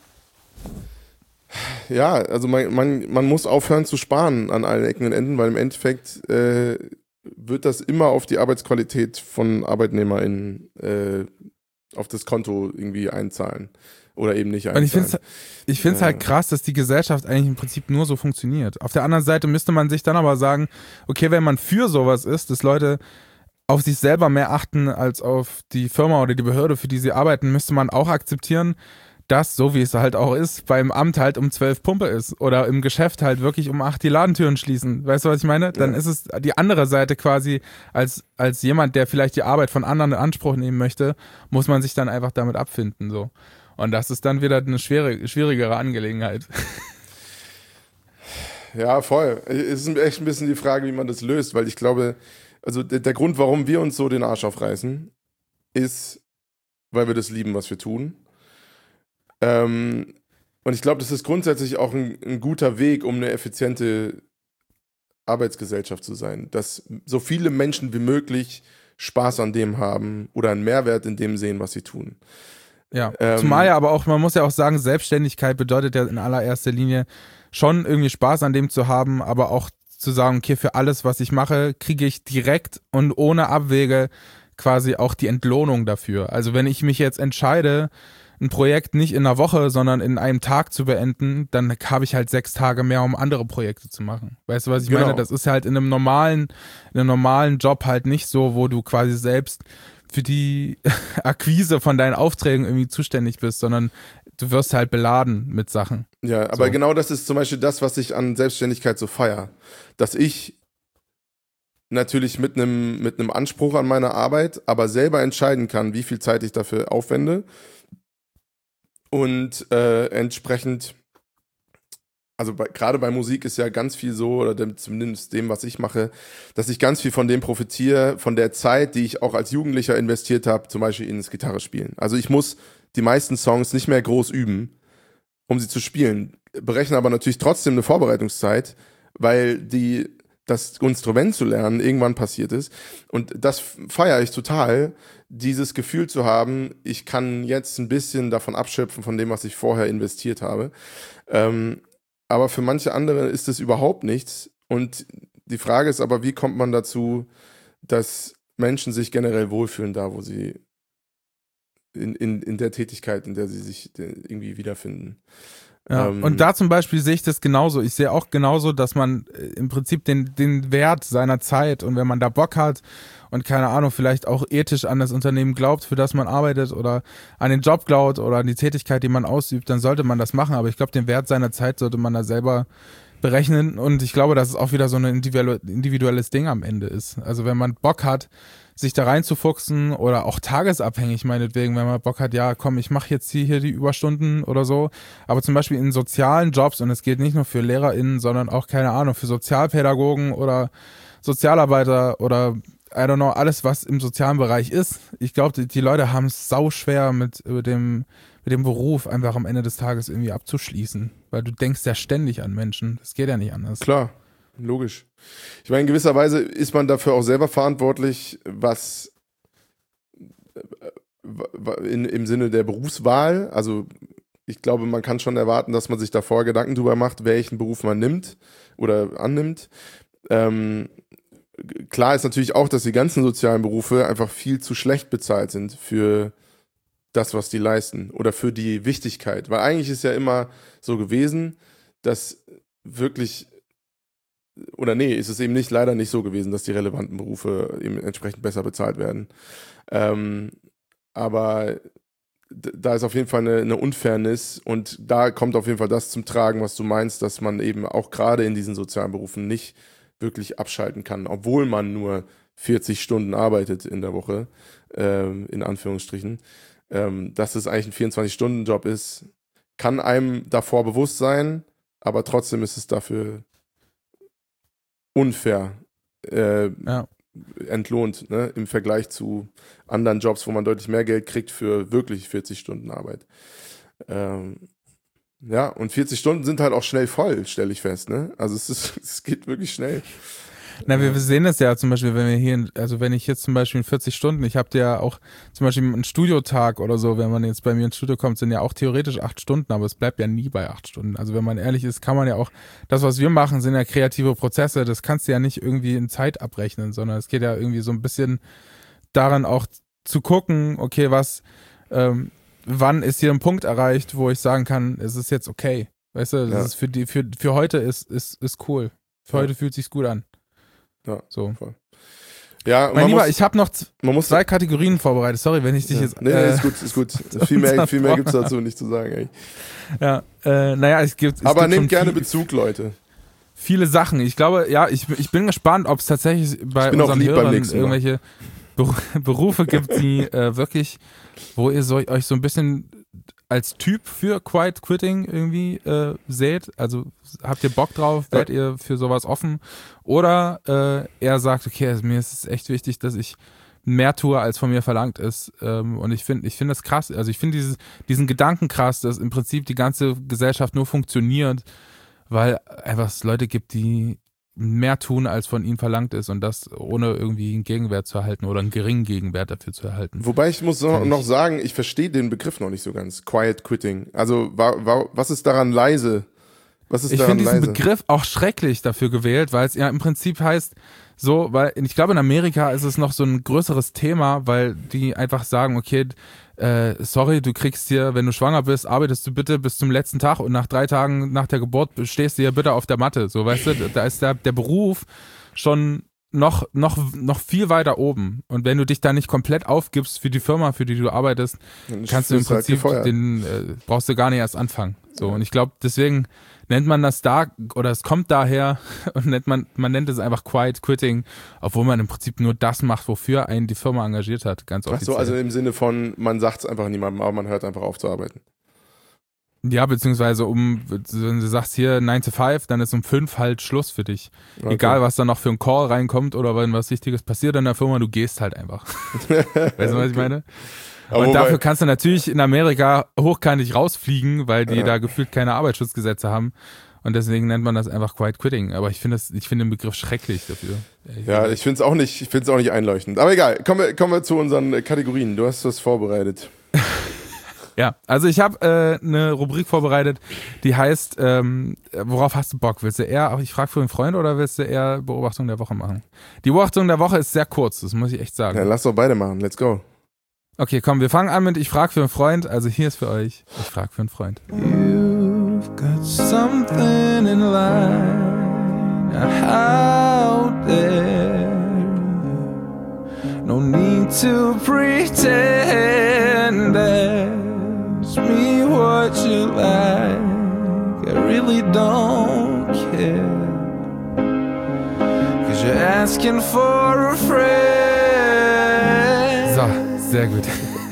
ja, also man, man, man muss aufhören zu sparen an allen Ecken und Enden, weil im Endeffekt äh, wird das immer auf die Arbeitsqualität von ArbeitnehmerInnen äh, auf das Konto irgendwie einzahlen. Oder eben nicht Und ich finde einzahlen. es ich find's Ja. halt krass, dass die Gesellschaft eigentlich im Prinzip nur so funktioniert. Auf der anderen Seite müsste man sich dann aber sagen, okay, wenn man für sowas ist, dass Leute auf sich selber mehr achten als auf die Firma oder die Behörde, für die sie arbeiten, müsste man auch akzeptieren, dass, so wie es halt auch ist, beim Amt halt um zwölf Pumpe ist oder im Geschäft halt wirklich um acht die Ladentüren schließen. Weißt du, was ich meine? Dann Ja. ist es die andere Seite quasi, als, als jemand, der vielleicht die Arbeit von anderen in Anspruch nehmen möchte, muss man sich dann einfach damit abfinden, so. Und das ist dann wieder eine schwere, schwierigere Angelegenheit. Ja, voll. Es ist echt ein bisschen die Frage, wie man das löst, weil ich glaube, also der, der Grund, warum wir uns so den Arsch aufreißen, ist, weil wir das lieben, was wir tun. Ähm, und ich glaube, das ist grundsätzlich auch ein, ein guter Weg, um eine effiziente Arbeitsgesellschaft zu sein, dass so viele Menschen wie möglich Spaß an dem haben oder einen Mehrwert in dem sehen, was sie tun. Ja, Ähm, zumal ja aber auch, man muss ja auch sagen, Selbstständigkeit bedeutet ja in allererster Linie schon irgendwie Spaß an dem zu haben, aber auch zu sagen, okay, für alles, was ich mache, kriege ich direkt und ohne Abwege quasi auch die Entlohnung dafür. Also wenn ich mich jetzt entscheide, ein Projekt nicht in einer Woche, sondern in einem Tag zu beenden, dann habe ich halt sechs Tage mehr, um andere Projekte zu machen. Weißt du, was ich Genau. meine? Das ist halt in einem normalen, in einem normalen Job halt nicht so, wo du quasi selbst für die Akquise von deinen Aufträgen irgendwie zuständig bist, sondern du wirst halt beladen mit Sachen. Ja, aber So. genau das ist zum Beispiel das, was ich an Selbstständigkeit so feier. Dass ich natürlich mit einem mit einem Anspruch an meine Arbeit, aber selber entscheiden kann, wie viel Zeit ich dafür aufwende und äh, entsprechend also bei, gerade bei Musik ist ja ganz viel so, oder dem, zumindest dem, was ich mache, dass ich ganz viel von dem profitiere, von der Zeit, die ich auch als Jugendlicher investiert habe, zum Beispiel ins Gitarre spielen. Also ich muss die meisten Songs nicht mehr groß üben, um sie zu spielen, berechne aber natürlich trotzdem eine Vorbereitungszeit, weil die das Instrument zu lernen irgendwann passiert ist. Und das feiere ich total, dieses Gefühl zu haben, ich kann jetzt ein bisschen davon abschöpfen, von dem, was ich vorher investiert habe. Ähm, aber für manche andere ist es überhaupt nichts. Und die Frage ist aber, wie kommt man dazu, dass Menschen sich generell wohlfühlen da, wo sie in, in, in der Tätigkeit, in der sie sich irgendwie wiederfinden. Ja, ähm, und da zum Beispiel sehe ich das genauso. Ich sehe auch genauso, dass man äh, im Prinzip den, den Wert seiner Zeit und wenn man da Bock hat und keine Ahnung, vielleicht auch ethisch an das Unternehmen glaubt, für das man arbeitet oder an den Job glaubt oder an die Tätigkeit, die man ausübt, dann sollte man das machen. Aber ich glaube, den Wert seiner Zeit sollte man da selber berechnen und ich glaube, dass es auch wieder so ein individuelles Ding am Ende ist. Also wenn man Bock hat, sich da reinzufuchsen oder auch tagesabhängig meinetwegen, wenn man Bock hat, ja komm, ich mache jetzt hier, hier die Überstunden oder so, aber zum Beispiel in sozialen Jobs, und es geht nicht nur für LehrerInnen, sondern auch, keine Ahnung, für Sozialpädagogen oder Sozialarbeiter oder I don't know, alles, was im sozialen Bereich ist. Ich glaube, die, die Leute haben es sau schwer mit, mit, dem, mit dem Beruf einfach am Ende des Tages irgendwie abzuschließen, weil du denkst ja ständig an Menschen, das geht ja nicht anders. Klar. Logisch. Ich meine, in gewisser Weise ist man dafür auch selber verantwortlich, was in, im Sinne der Berufswahl, also ich glaube, man kann schon erwarten, dass man sich davor Gedanken drüber macht, welchen Beruf man nimmt oder annimmt. Ähm, klar ist natürlich auch, dass die ganzen sozialen Berufe einfach viel zu schlecht bezahlt sind für das, was die leisten oder für die Wichtigkeit. Weil eigentlich ist ja immer so gewesen, dass wirklich Oder nee, ist es eben nicht, leider nicht so gewesen, dass die relevanten Berufe eben entsprechend besser bezahlt werden. Ähm, aber d- da ist auf jeden Fall eine, eine Unfairness und da kommt auf jeden Fall das zum Tragen, was du meinst, dass man eben auch gerade in diesen sozialen Berufen nicht wirklich abschalten kann, obwohl man nur vierzig Stunden arbeitet in der Woche, ähm, in Anführungsstrichen. Ähm, dass es eigentlich ein vierundzwanzig-Stunden-Job ist, kann einem davor bewusst sein, aber trotzdem ist es dafür unfair äh, Ja. entlohnt, ne, im Vergleich zu anderen Jobs, wo man deutlich mehr Geld kriegt für wirklich vierzig Stunden Arbeit. Ähm, ja, und vierzig Stunden sind halt auch schnell voll, stelle ich fest, ne? Also es ist, es geht wirklich schnell. Na, wir sehen das ja zum Beispiel, wenn wir hier, in, also wenn ich jetzt zum Beispiel in vierzig Stunden, ich habe ja auch zum Beispiel einen Studiotag oder so, wenn man jetzt bei mir ins Studio kommt, sind ja auch theoretisch acht Stunden, aber es bleibt ja nie bei acht Stunden. Also wenn man ehrlich ist, kann man ja auch, das was wir machen, sind ja kreative Prozesse, das kannst du ja nicht irgendwie in Zeit abrechnen, sondern es geht ja irgendwie so ein bisschen daran auch zu gucken, okay, was, ähm, wann ist hier ein Punkt erreicht, wo ich sagen kann, es ist jetzt okay. Weißt du, das Ja. ist für die, für, für heute ist, ist, ist cool. Für Ja. heute fühlt sich's gut an. Ja, So. voll. Ja, Mein man Lieber, muss, ich habe noch z- man muss zwei Kategorien vorbereitet. Sorry, wenn ich dich ja. jetzt. Nee, nee, äh, ist gut, ist gut. Viel mehr, viel mehr gibt's dazu nicht zu sagen, ey. Ja, äh, naja, es gibt. Es Aber gibt schon nehmt gerne viel, Bezug, Leute. viele Sachen. Ich glaube, ja, ich, ich bin gespannt, ob es tatsächlich bei Ich bin auch unseren lieb beim Hörern nächsten Mal. irgendwelche Beru- Berufe gibt, die äh, wirklich, wo ihr so, euch so ein bisschen als Typ für Quiet Quitting irgendwie äh, seht. Also habt ihr Bock drauf? Ja. Werdet ihr für sowas offen? Oder äh, er sagt, okay, also mir ist es echt wichtig, dass ich mehr tue, als von mir verlangt ist. Ähm, und ich finde ich finde das krass. Also ich finde dieses, diesen Gedanken krass, dass im Prinzip die ganze Gesellschaft nur funktioniert, weil einfach es Leute gibt, die mehr tun, als von ihnen verlangt ist und das ohne irgendwie einen Gegenwert zu erhalten oder einen geringen Gegenwert dafür zu erhalten. Wobei ich muss noch, Kann ich- noch sagen, ich verstehe den Begriff noch nicht so ganz. Quiet Quitting. Also, wa, wa, was ist daran leise? Was ist Ich daran finde diesen leise? Begriff auch schrecklich dafür gewählt, weil es ja im Prinzip heißt, so, weil ich glaube in Amerika ist es noch so ein größeres Thema, weil die einfach sagen, okay, äh, sorry, du kriegst hier, wenn du schwanger bist, arbeitest du bitte bis zum letzten Tag und nach drei Tagen nach der Geburt stehst du hier bitte auf der Matte. So, weißt du, da ist der, der Beruf schon noch, noch, noch viel weiter oben. Und wenn du dich da nicht komplett aufgibst für die Firma, für die du arbeitest, Dann kannst du im wirst halt Prinzip gefeuert. den, äh, brauchst du gar nicht erst anfangen. So, und ich glaube, deswegen nennt man das da, oder es kommt daher, und nennt man, man nennt es einfach Quiet Quitting, obwohl man im Prinzip nur das macht, wofür einen die Firma engagiert hat, ganz Ach offiziell. so, also im Sinne von, man sagt es einfach niemandem, aber man hört einfach auf zu arbeiten. Ja, beziehungsweise um, wenn du sagst hier nine to five, dann ist um fünf halt Schluss für dich. Okay. Egal, was da noch für ein Call reinkommt oder wenn was Wichtiges passiert in der Firma, du gehst halt einfach. Weißt du, was ich meine? Aber Und wobei- dafür kannst du natürlich in Amerika hochkantig rausfliegen, weil die Ja. da gefühlt keine Arbeitsschutzgesetze haben. Und deswegen nennt man das einfach Quiet Quitting. Aber ich finde das, ich finde den Begriff schrecklich dafür. Ja, ich finde es auch nicht, ich finde es auch nicht einleuchtend. Aber egal, kommen wir, kommen wir zu unseren äh, Kategorien. Du hast was vorbereitet. Ja, also ich habe äh, eine Rubrik vorbereitet, die heißt, ähm, worauf hast du Bock? Willst du eher, ich frage für einen Freund oder willst du eher Beobachtung der Woche machen? Die Beobachtung der Woche ist sehr kurz, das muss ich echt sagen. Ja, lass doch beide machen. Let's go. Okay, komm, wir fangen an mit ich frage für einen Freund. Also hier ist für euch, ich frage für einen Freund. You've got something in line out there. No need to pretend that's me what you like. I really don't care. Cause you're asking for a friend. So, sehr gut.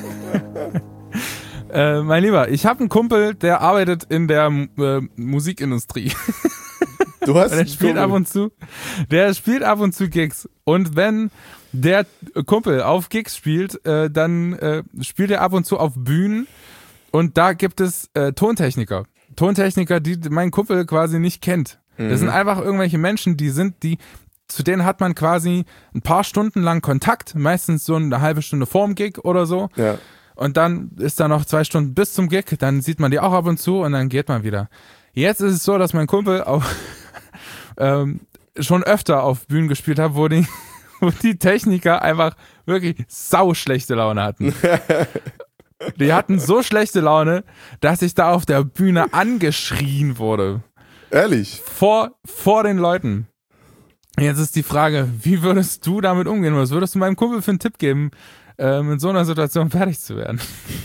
äh, mein Lieber, ich habe einen Kumpel, der arbeitet in der äh, Musikindustrie. Du hast Der spielt ab und zu, der spielt ab und zu Gigs. Und wenn der Kumpel auf Gigs spielt, äh, dann äh, spielt er ab und zu auf Bühnen. Und da gibt es äh, Tontechniker. Tontechniker, die mein Kumpel quasi nicht kennt. Mhm. Das sind einfach irgendwelche Menschen, die sind, die, zu denen hat man quasi ein paar Stunden lang Kontakt, meistens so eine halbe Stunde vorm Gig oder so. Ja. Und dann ist da noch zwei Stunden bis zum Gig, dann sieht man die auch ab und zu und dann geht man wieder. Jetzt ist es so, dass mein Kumpel auch ähm, schon öfter auf Bühnen gespielt hat, wo die, wo die Techniker einfach wirklich sau schlechte Laune hatten. Die hatten so schlechte Laune, dass ich da auf der Bühne angeschrien wurde. Ehrlich? Vor, vor den Leuten. Jetzt ist die Frage, wie würdest du damit umgehen? Was würdest du meinem Kumpel für einen Tipp geben, ähm, in so einer Situation fertig zu werden?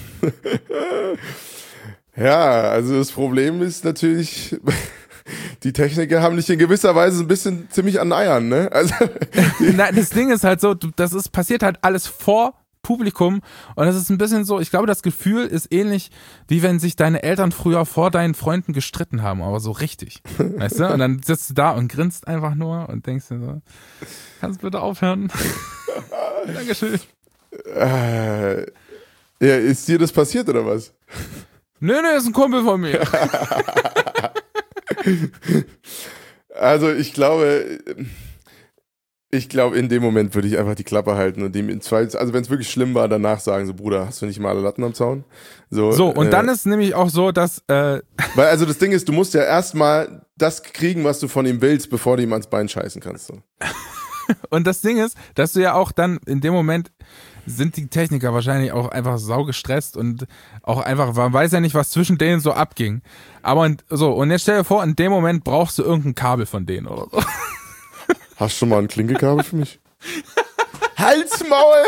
Ja, also das Problem ist natürlich, die Techniker haben dich in gewisser Weise ein bisschen ziemlich an Eiern, ne? Also Nein, das Ding ist halt so, du- das ist passiert halt alles vor Publikum und das ist ein bisschen so, ich glaube, das Gefühl ist ähnlich, wie wenn sich deine Eltern früher vor deinen Freunden gestritten haben, aber so richtig, weißt du? Und dann sitzt du da und grinst einfach nur und denkst dir so, kannst du bitte aufhören? Dankeschön. äh, ja, ist dir das passiert oder was? Nö, nö, ist ein Kumpel von mir. Also ich glaube, ich glaube, in dem Moment würde ich einfach die Klappe halten und dem in zwei, also wenn es wirklich schlimm war, danach sagen, so Bruder, hast du nicht mal alle Latten am Zaun? So, So, und äh, dann ist nämlich auch so, dass, äh, weil also das Ding ist, du musst ja erstmal das kriegen, was du von ihm willst, bevor du ihm ans Bein scheißen kannst. So. und das Ding ist, dass du ja auch dann in dem Moment sind die Techniker wahrscheinlich auch einfach sau gestresst und auch einfach, man weiß ja nicht, was zwischen denen so abging. Aber in, so, und jetzt stell dir vor, in dem Moment brauchst du irgendein Kabel von denen oder so. Hast du schon mal ein Klinkekabel für mich? Halsmaul!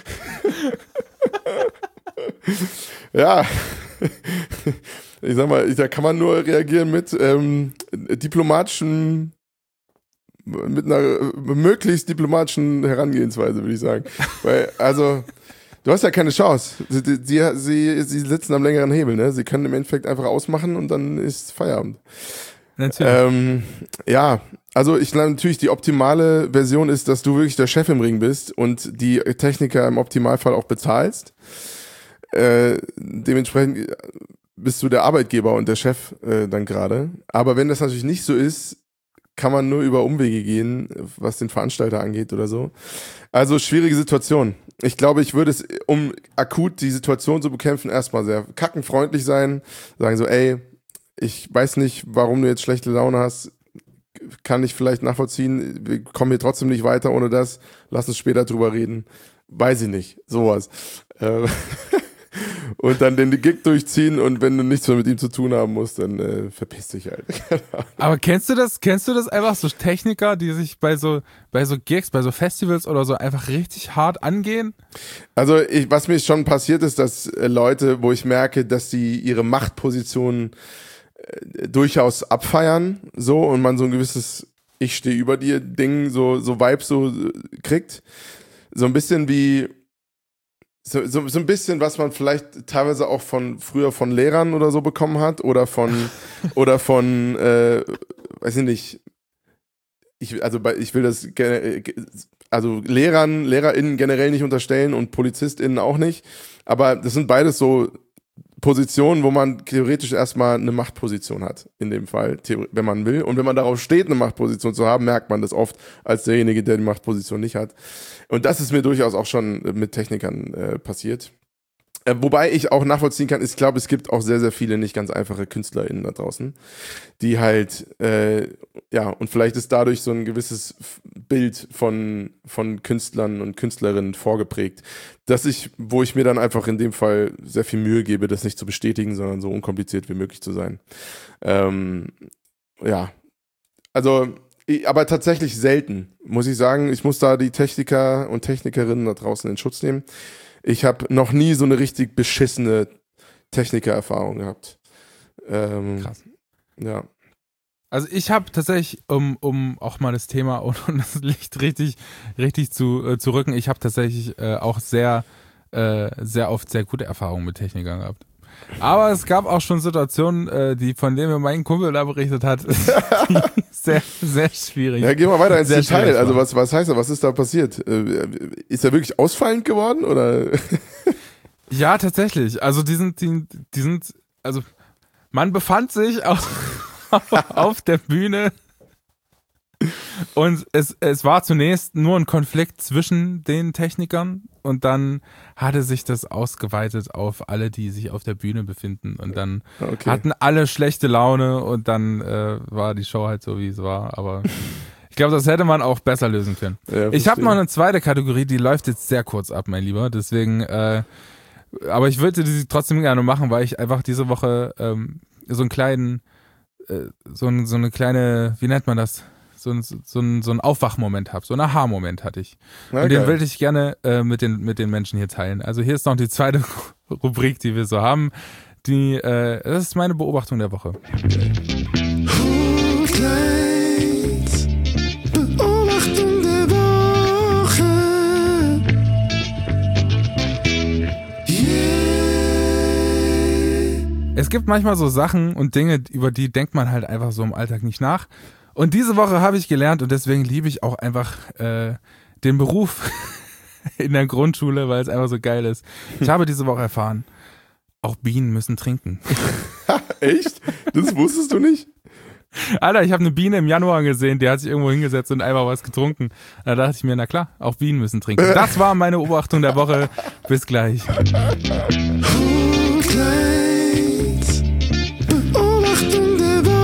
Ja. Ich sag mal, da kann man nur reagieren mit ähm, diplomatischen, mit einer möglichst diplomatischen Herangehensweise, würde ich sagen. Weil, also, du hast ja keine Chance. Sie, sie, sie, sie sitzen am längeren Hebel, ne? Sie können im Endeffekt einfach ausmachen und dann ist Feierabend. Natürlich. Ähm, ja, also ich glaube natürlich, die optimale Version ist, dass du wirklich der Chef im Ring bist und die Techniker im Optimalfall auch bezahlst. Äh, dementsprechend bist du der Arbeitgeber und der Chef äh, dann gerade. Aber wenn das natürlich nicht so ist, kann man nur über Umwege gehen, was den Veranstalter angeht oder so. Also schwierige Situation. Ich glaube, ich würde es, um akut die Situation zu bekämpfen, erstmal sehr kackenfreundlich sein, sagen so, ey, ich weiß nicht, warum du jetzt schlechte Laune hast, kann ich vielleicht nachvollziehen, wir kommen hier trotzdem nicht weiter ohne das, lass uns später drüber reden, weiß ich nicht, sowas. Äh, und dann den Gig durchziehen und wenn du nichts mehr mit ihm zu tun haben musst, dann äh, verpiss dich halt. Aber kennst du das, kennst du das einfach, so Techniker, die sich bei so, bei so Gigs, bei so Festivals oder so einfach richtig hart angehen? Also ich, was mir schon passiert ist, dass äh, Leute, wo ich merke, dass sie ihre Machtposition äh, durchaus abfeiern, so, und man so ein gewisses Ich stehe über dir Ding, so, so Vibe so äh, kriegt. So ein bisschen wie so, so, so ein bisschen, was man vielleicht teilweise auch von früher von Lehrern oder so bekommen hat oder von oder von, äh, weiß ich nicht, ich, also bei, ich will das gerne, also Lehrern, LehrerInnen generell nicht unterstellen und PolizistInnen auch nicht, aber das sind beides so Positionen, wo man theoretisch erstmal eine Machtposition hat, in dem Fall, wenn man will. Und wenn man darauf steht, eine Machtposition zu haben, merkt man das oft als derjenige, der die Machtposition nicht hat. Und das ist mir durchaus auch schon mit Technikern äh, passiert. Äh, wobei ich auch nachvollziehen kann, ich glaube, es gibt auch sehr, sehr viele nicht ganz einfache KünstlerInnen da draußen, die halt, äh, ja, und vielleicht ist dadurch so ein gewisses Bild von, von Künstlern und Künstlerinnen vorgeprägt, dass ich, wo ich mir dann einfach in dem Fall sehr viel Mühe gebe, das nicht zu bestätigen, sondern so unkompliziert wie möglich zu sein. Ähm, ja, also, aber tatsächlich selten, muss ich sagen. Ich muss da die Techniker und Technikerinnen da draußen in Schutz nehmen. Ich habe noch nie so eine richtig beschissene Technikererfahrung gehabt. Ähm, Krass. Ja. Also ich habe tatsächlich, um, um auch mal das Thema und, und das Licht richtig, richtig zu, äh, zu rücken, ich habe tatsächlich äh, auch sehr, äh, sehr oft sehr gute Erfahrungen mit Technikern gehabt. Aber es gab auch schon Situationen, äh, die von denen mir mein Kumpel da berichtet hat, sehr, sehr schwierig. Ja, gehen wir weiter ins Sehr Detail. Also was, was heißt das? Was ist da passiert? Äh, ist er wirklich ausfallend geworden oder? Ja, tatsächlich. Also die sind, die, die sind, also man befand sich auf, auf der Bühne und es, es war zunächst nur ein Konflikt zwischen den Technikern und dann hatte sich das ausgeweitet auf alle, die sich auf der Bühne befinden und dann Okay. hatten alle schlechte Laune und dann äh, war die Show halt so, wie es war, aber ich glaube, das hätte man auch besser lösen können. Ja, ich habe verstehe. noch eine zweite Kategorie, die läuft jetzt sehr kurz ab, mein Lieber, deswegen äh, aber ich würde die trotzdem gerne machen, weil ich einfach diese Woche ähm, so einen kleinen äh, so, ein, so eine kleine, wie nennt man das? So ein, so ein, so ein Aufwachmoment habe, so einen Aha-Moment hatte ich. Na, und den geil. will ich gerne äh, mit, den, mit den Menschen hier teilen. Also hier ist noch die zweite Rubrik, die wir so haben. Die, äh, das ist meine Beobachtung der Woche. Hochglanz, Beobachtung der Woche. Yeah. Es gibt manchmal so Sachen und Dinge, über die denkt man halt einfach so im Alltag nicht nach. Und diese Woche habe ich gelernt und deswegen liebe ich auch einfach äh, den Beruf in der Grundschule, weil es einfach so geil ist. Ich habe diese Woche erfahren, auch Bienen müssen trinken. Echt? Das wusstest du nicht? Alter, ich habe eine Biene im Januar gesehen, die hat sich irgendwo hingesetzt und einfach was getrunken. Da dachte ich mir, na klar, auch Bienen müssen trinken. Das war meine Beobachtung der Woche. Bis gleich. Hochglanz, Beobachtung der Woche.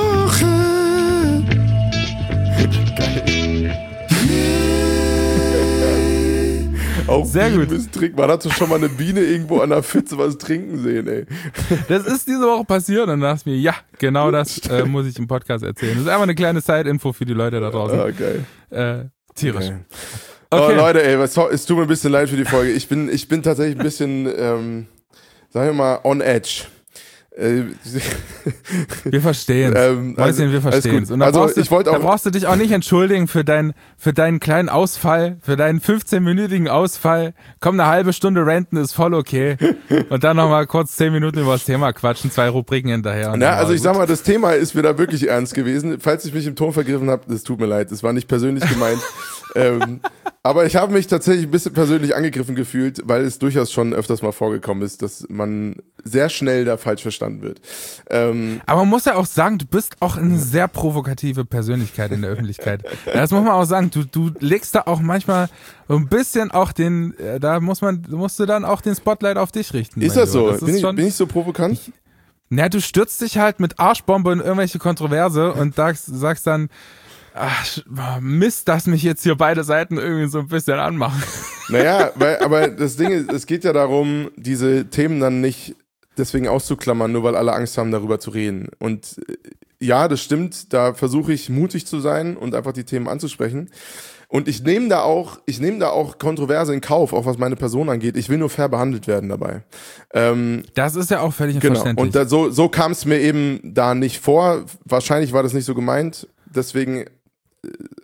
Auch Sehr Bienen gut. müssen trinken. Man hat so schon mal eine Biene irgendwo an der Pfütze was trinken sehen, ey. Das ist diese Woche passiert und dann dachte ich mir, ja, genau das äh, muss ich im Podcast erzählen. Das ist einfach eine kleine Side-Info für die Leute da draußen. Ah, geil. Äh, tierisch. Okay. Okay. Oh, Leute, ey, was, es tut mir ein bisschen leid für die Folge. Ich bin, ich bin tatsächlich ein bisschen, ähm, sagen wir mal, on edge. Äh, Wir verstehen Ähm, also- Mäuschen, wir alles verstehen gut. Und da, Also, brauchst du, ich wollte da auch- brauchst du dich auch nicht entschuldigen für, dein, für deinen kleinen Ausfall, für deinen fünfzehnminütigen Ausfall. Komm, eine halbe Stunde ranten ist voll okay. Und dann nochmal kurz zehn Minuten über das Thema quatschen, zwei Rubriken hinterher. und Na, dann also war ich gut. sag mal, das Thema ist mir da wirklich ernst gewesen. Falls ich mich im Ton vergriffen habe, das tut mir leid. Das war nicht persönlich gemeint. ähm, aber ich habe mich tatsächlich ein bisschen persönlich angegriffen gefühlt, weil es durchaus schon öfters mal vorgekommen ist, dass man sehr schnell da falsch verstanden wird. Ähm, Aber man muss ja auch sagen, du bist auch eine sehr provokative Persönlichkeit in der Öffentlichkeit. Das muss man auch sagen. Du, du legst da auch manchmal so ein bisschen auch den, äh, da muss man, musst du dann auch den Spotlight auf dich richten. ist mein das so? Lieber. Das bin, ist ich, schon, bin ich so provokant? na, du stürzt dich halt mit Arschbombe in irgendwelche Kontroverse und sagst, sagst dann, ach, Mist, dass mich jetzt hier beide Seiten irgendwie so ein bisschen anmachen. Naja, weil, aber das Ding ist, es geht ja darum, diese Themen dann nicht deswegen auszuklammern, nur weil alle Angst haben, darüber zu reden. Und äh, ja, das stimmt, da versuche ich mutig zu sein und einfach die Themen anzusprechen. Und ich nehme da auch, ich nehme da auch Kontroverse in Kauf, auch was meine Person angeht. Ich will nur fair behandelt werden dabei. Ähm, Das ist ja auch völlig genau. verständlich. Und da, so, so kam es mir eben da nicht vor. Wahrscheinlich war das nicht so gemeint. Deswegen äh,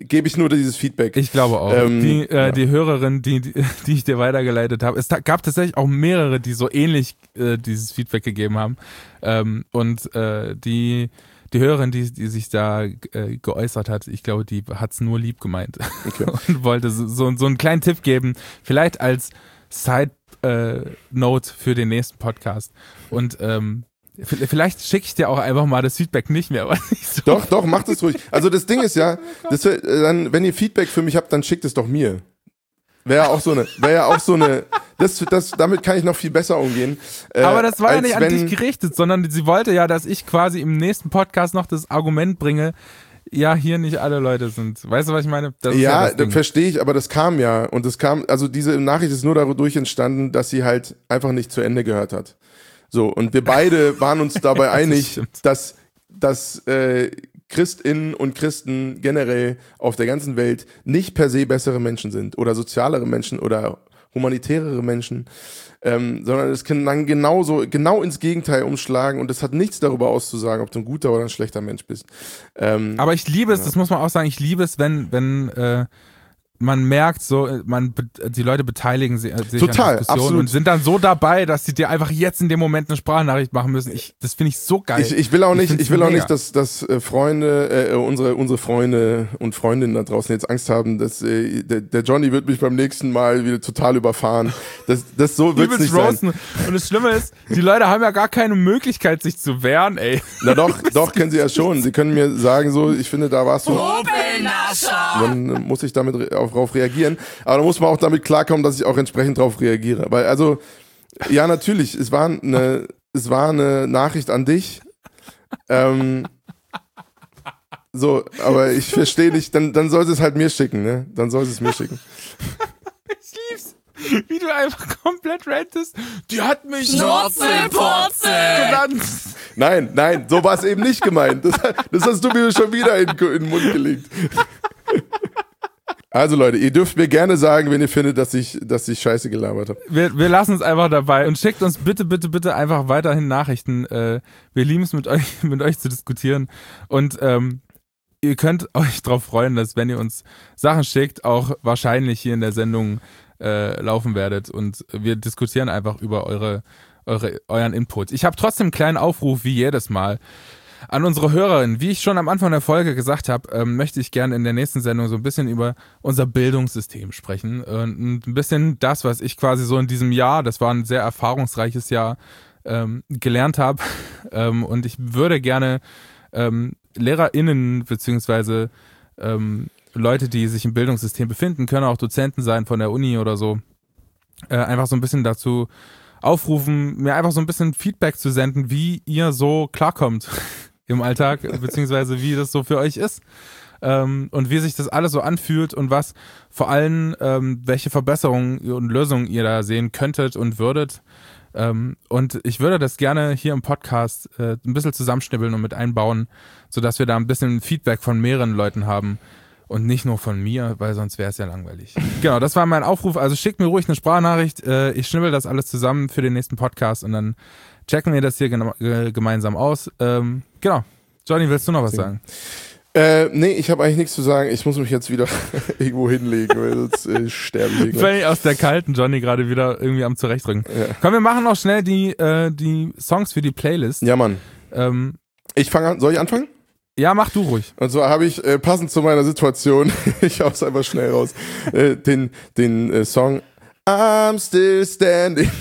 gebe ich nur dieses Feedback. Ich glaube auch. Ähm, die, äh, ja. die Hörerin, die, die, die ich dir weitergeleitet habe, es ta- gab tatsächlich auch mehrere, die so ähnlich äh, dieses Feedback gegeben haben. Ähm, und äh, die, die Hörerin, die, die sich da äh, geäußert hat, ich glaube, die hat es nur lieb gemeint. Okay. Und wollte so, so, so einen kleinen Tipp geben, vielleicht als Side-Note für den nächsten Podcast. Und ähm, v- vielleicht schicke ich dir auch einfach mal das Feedback nicht mehr, aber nicht so. Doch, doch, macht es ruhig. Also das Ding ist ja, das, wär- dann, wenn ihr Feedback für mich habt, dann schickt es doch mir. Wäre ja auch so eine, wäre ja auch so eine, das, das, damit kann ich noch viel besser umgehen. Äh, Aber das war ja als nicht an wenn, dich gerichtet, sondern sie wollte ja, dass ich quasi im nächsten Podcast noch das Argument bringe, ja, hier nicht alle Leute sind. Weißt du, was ich meine? Das ist Ja, das Ding. verstehe ich, aber das kam ja. Und das kam, also diese Nachricht ist nur dadurch entstanden, dass sie halt einfach nicht zu Ende gehört hat. So, und wir beide waren uns dabei Das einig, stimmt. dass, dass äh, Christinnen und Christen generell auf der ganzen Welt nicht per se bessere Menschen sind oder sozialere Menschen oder humanitärere Menschen, ähm, sondern es kann dann genauso, genau ins Gegenteil umschlagen und das hat nichts darüber auszusagen, ob du ein guter oder ein schlechter Mensch bist. Ähm, Aber ich liebe es, das muss man auch sagen, ich liebe es, wenn, wenn äh, man merkt, so, äh, man be- die Leute beteiligen sich, äh, sich Total, an Diskussionen absolut. und sind dann so dabei, dass sie dir einfach jetzt in dem Moment eine Sprachnachricht machen müssen. Ich, das finde ich so geil. Ich, ich will auch nicht, find's ich will auch mega. nicht, dass, dass äh, Freunde, äh, unsere, unsere Freunde und Freundinnen da draußen jetzt Angst haben, dass äh, der, der Johnny wird mich beim nächsten Mal wieder total überfahren. Das, das so wird's Übelst nicht sein. roasten. Und das Schlimme ist, die Leute haben ja gar keine Möglichkeit, sich zu wehren, ey. Na doch, doch können sie ja schon. Sie können mir sagen so, ich finde, da warst du. Dann äh, muss ich damit re- auf, drauf reagieren. Aber da muss man auch damit klarkommen, dass ich auch entsprechend drauf reagiere. Weil also, ja natürlich, es war eine, es war eine Nachricht an dich. Ähm, so, aber ich verstehe nicht, dann, dann soll sie es halt mir schicken, ne? Dann soll sie es mir schicken. Ich lieb's, wie du einfach komplett rantest. Die hat mich Schnurzelpurzel genannt. Nein, nein, so war es eben nicht gemeint. Das, das hast du mir schon wieder in, in den Mund gelegt. Also Leute, ihr dürft mir gerne sagen, wenn ihr findet, dass ich, dass ich Scheiße gelabert habe. Wir, wir lassen es einfach dabei und schickt uns bitte, bitte, bitte einfach weiterhin Nachrichten. Äh, wir lieben es, mit euch, mit euch zu diskutieren. Und ähm, ihr könnt euch darauf freuen, dass wenn ihr uns Sachen schickt, auch wahrscheinlich hier in der Sendung äh, laufen werdet. Und wir diskutieren einfach über eure, eure euren Input. Ich habe trotzdem einen kleinen Aufruf, wie jedes Mal. An unsere Hörerin, wie ich schon am Anfang der Folge gesagt habe, ähm, möchte ich gerne in der nächsten Sendung so ein bisschen über unser Bildungssystem sprechen und ein bisschen das, was ich quasi so in diesem Jahr, das war ein sehr erfahrungsreiches Jahr, ähm, gelernt habe. Ähm, und ich würde gerne ähm, LehrerInnen beziehungsweise ähm, Leute, die sich im Bildungssystem befinden, können auch Dozenten sein von der Uni oder so, äh, einfach so ein bisschen dazu aufrufen, mir einfach so ein bisschen Feedback zu senden, wie ihr so klarkommt im Alltag, beziehungsweise wie das so für euch ist ähm, und wie sich das alles so anfühlt und was vor allem, ähm, welche Verbesserungen und Lösungen ihr da sehen könntet und würdet. Ähm, und ich würde das gerne hier im Podcast äh, ein bisschen zusammenschnibbeln und mit einbauen, sodass wir da ein bisschen Feedback von mehreren Leuten haben. Und nicht nur von mir, weil sonst wäre es ja langweilig. Genau, das war mein Aufruf. Also schickt mir ruhig eine Sprachnachricht. Äh, ich schnibbel das alles zusammen für den nächsten Podcast und dann checken wir das hier gena- äh, gemeinsam aus. Ähm, genau. Johnny, willst du noch was sagen? Äh, nee, ich habe eigentlich nichts zu sagen. Ich muss mich jetzt wieder irgendwo hinlegen, weil sonst äh, sterbe ich hier gleich. Völlig aus der kalten Johnny gerade wieder irgendwie am Zurechtrücken. Ja. Komm, wir machen noch schnell die, äh, die Songs für die Playlist. Ja, Mann. Ähm, Ich fange an. Soll ich anfangen? ja, mach du ruhig. Und zwar habe ich, äh, passend zu meiner Situation, ich hau's einfach schnell raus, äh, den, den äh, Song I'm Still Standing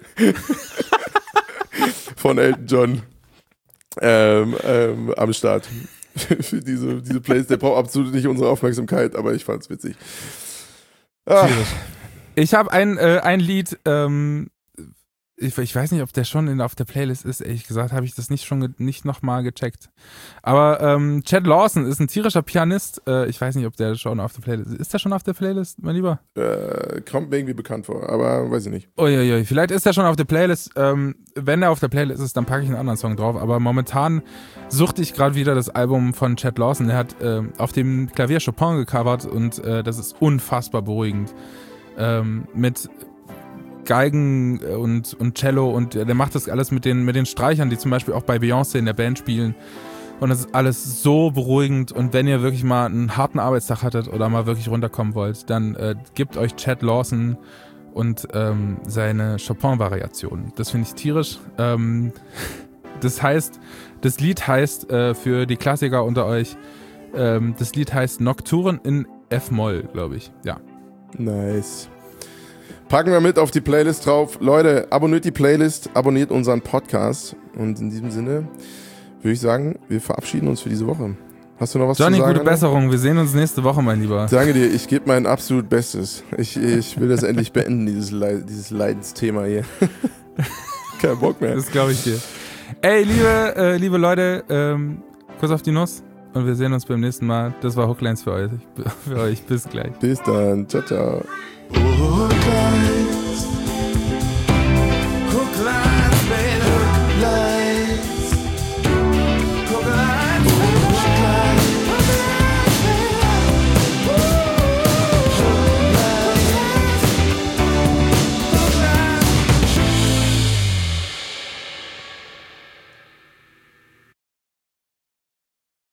von Elton John ähm, ähm, am Start. Für diese, diese Playlist, der braucht absolut nicht unsere Aufmerksamkeit, aber ich fand's witzig. Ah, Ich habe ein, äh, ein Lied, ähm, ich, ich weiß nicht, ob der schon in, auf der Playlist ist, ehrlich gesagt, habe ich das nicht schon ge- nicht nochmal gecheckt. Aber ähm, Chad Lawson ist ein tierischer Pianist. Äh, ich weiß nicht, ob der schon auf der Playlist ist. Ist der schon auf der Playlist, mein Lieber? äh, kommt mir irgendwie bekannt vor, aber weiß ich nicht. Uiuiui, vielleicht ist er schon auf der Playlist. Ähm, wenn er auf der Playlist ist, dann packe ich einen anderen Song drauf. Aber momentan suchte ich gerade wieder das Album von Chad Lawson. Der hat äh, auf dem Klavier Chopin gecovert und äh, das ist unfassbar beruhigend. Ähm, mit Geigen und, und Cello und der macht das alles mit den, mit den Streichern, die zum Beispiel auch bei Beyoncé in der Band spielen. Und es ist alles so beruhigend. Und wenn ihr wirklich mal einen harten Arbeitstag hattet oder mal wirklich runterkommen wollt, dann äh, gebt euch Chad Lawson und ähm, seine Chopin-Variation. Das finde ich tierisch. Ähm, das heißt, das Lied heißt äh, für die Klassiker unter euch, ähm, das Lied heißt Nocturne in F-Moll, glaube ich. Ja. Nice. Packen wir mit auf die Playlist drauf. Leute, abonniert die Playlist, abonniert unseren Podcast. Und in diesem Sinne würde ich sagen, wir verabschieden uns für diese Woche. Hast du noch was Johnny, zu sagen? gute Anna? Besserung. Wir sehen uns nächste Woche, mein Lieber. Danke dir, ich gebe mein absolut Bestes. Ich, ich will das endlich beenden, dieses, Leid, dieses Leidensthema hier. Kein Bock mehr. Das glaube ich dir. Ey, liebe, äh, liebe Leute, ähm, Kuss auf die Nuss und wir sehen uns beim nächsten Mal. Das war Hooklines für euch. Für euch. Bis gleich. Bis dann. Ciao, ciao. Oh,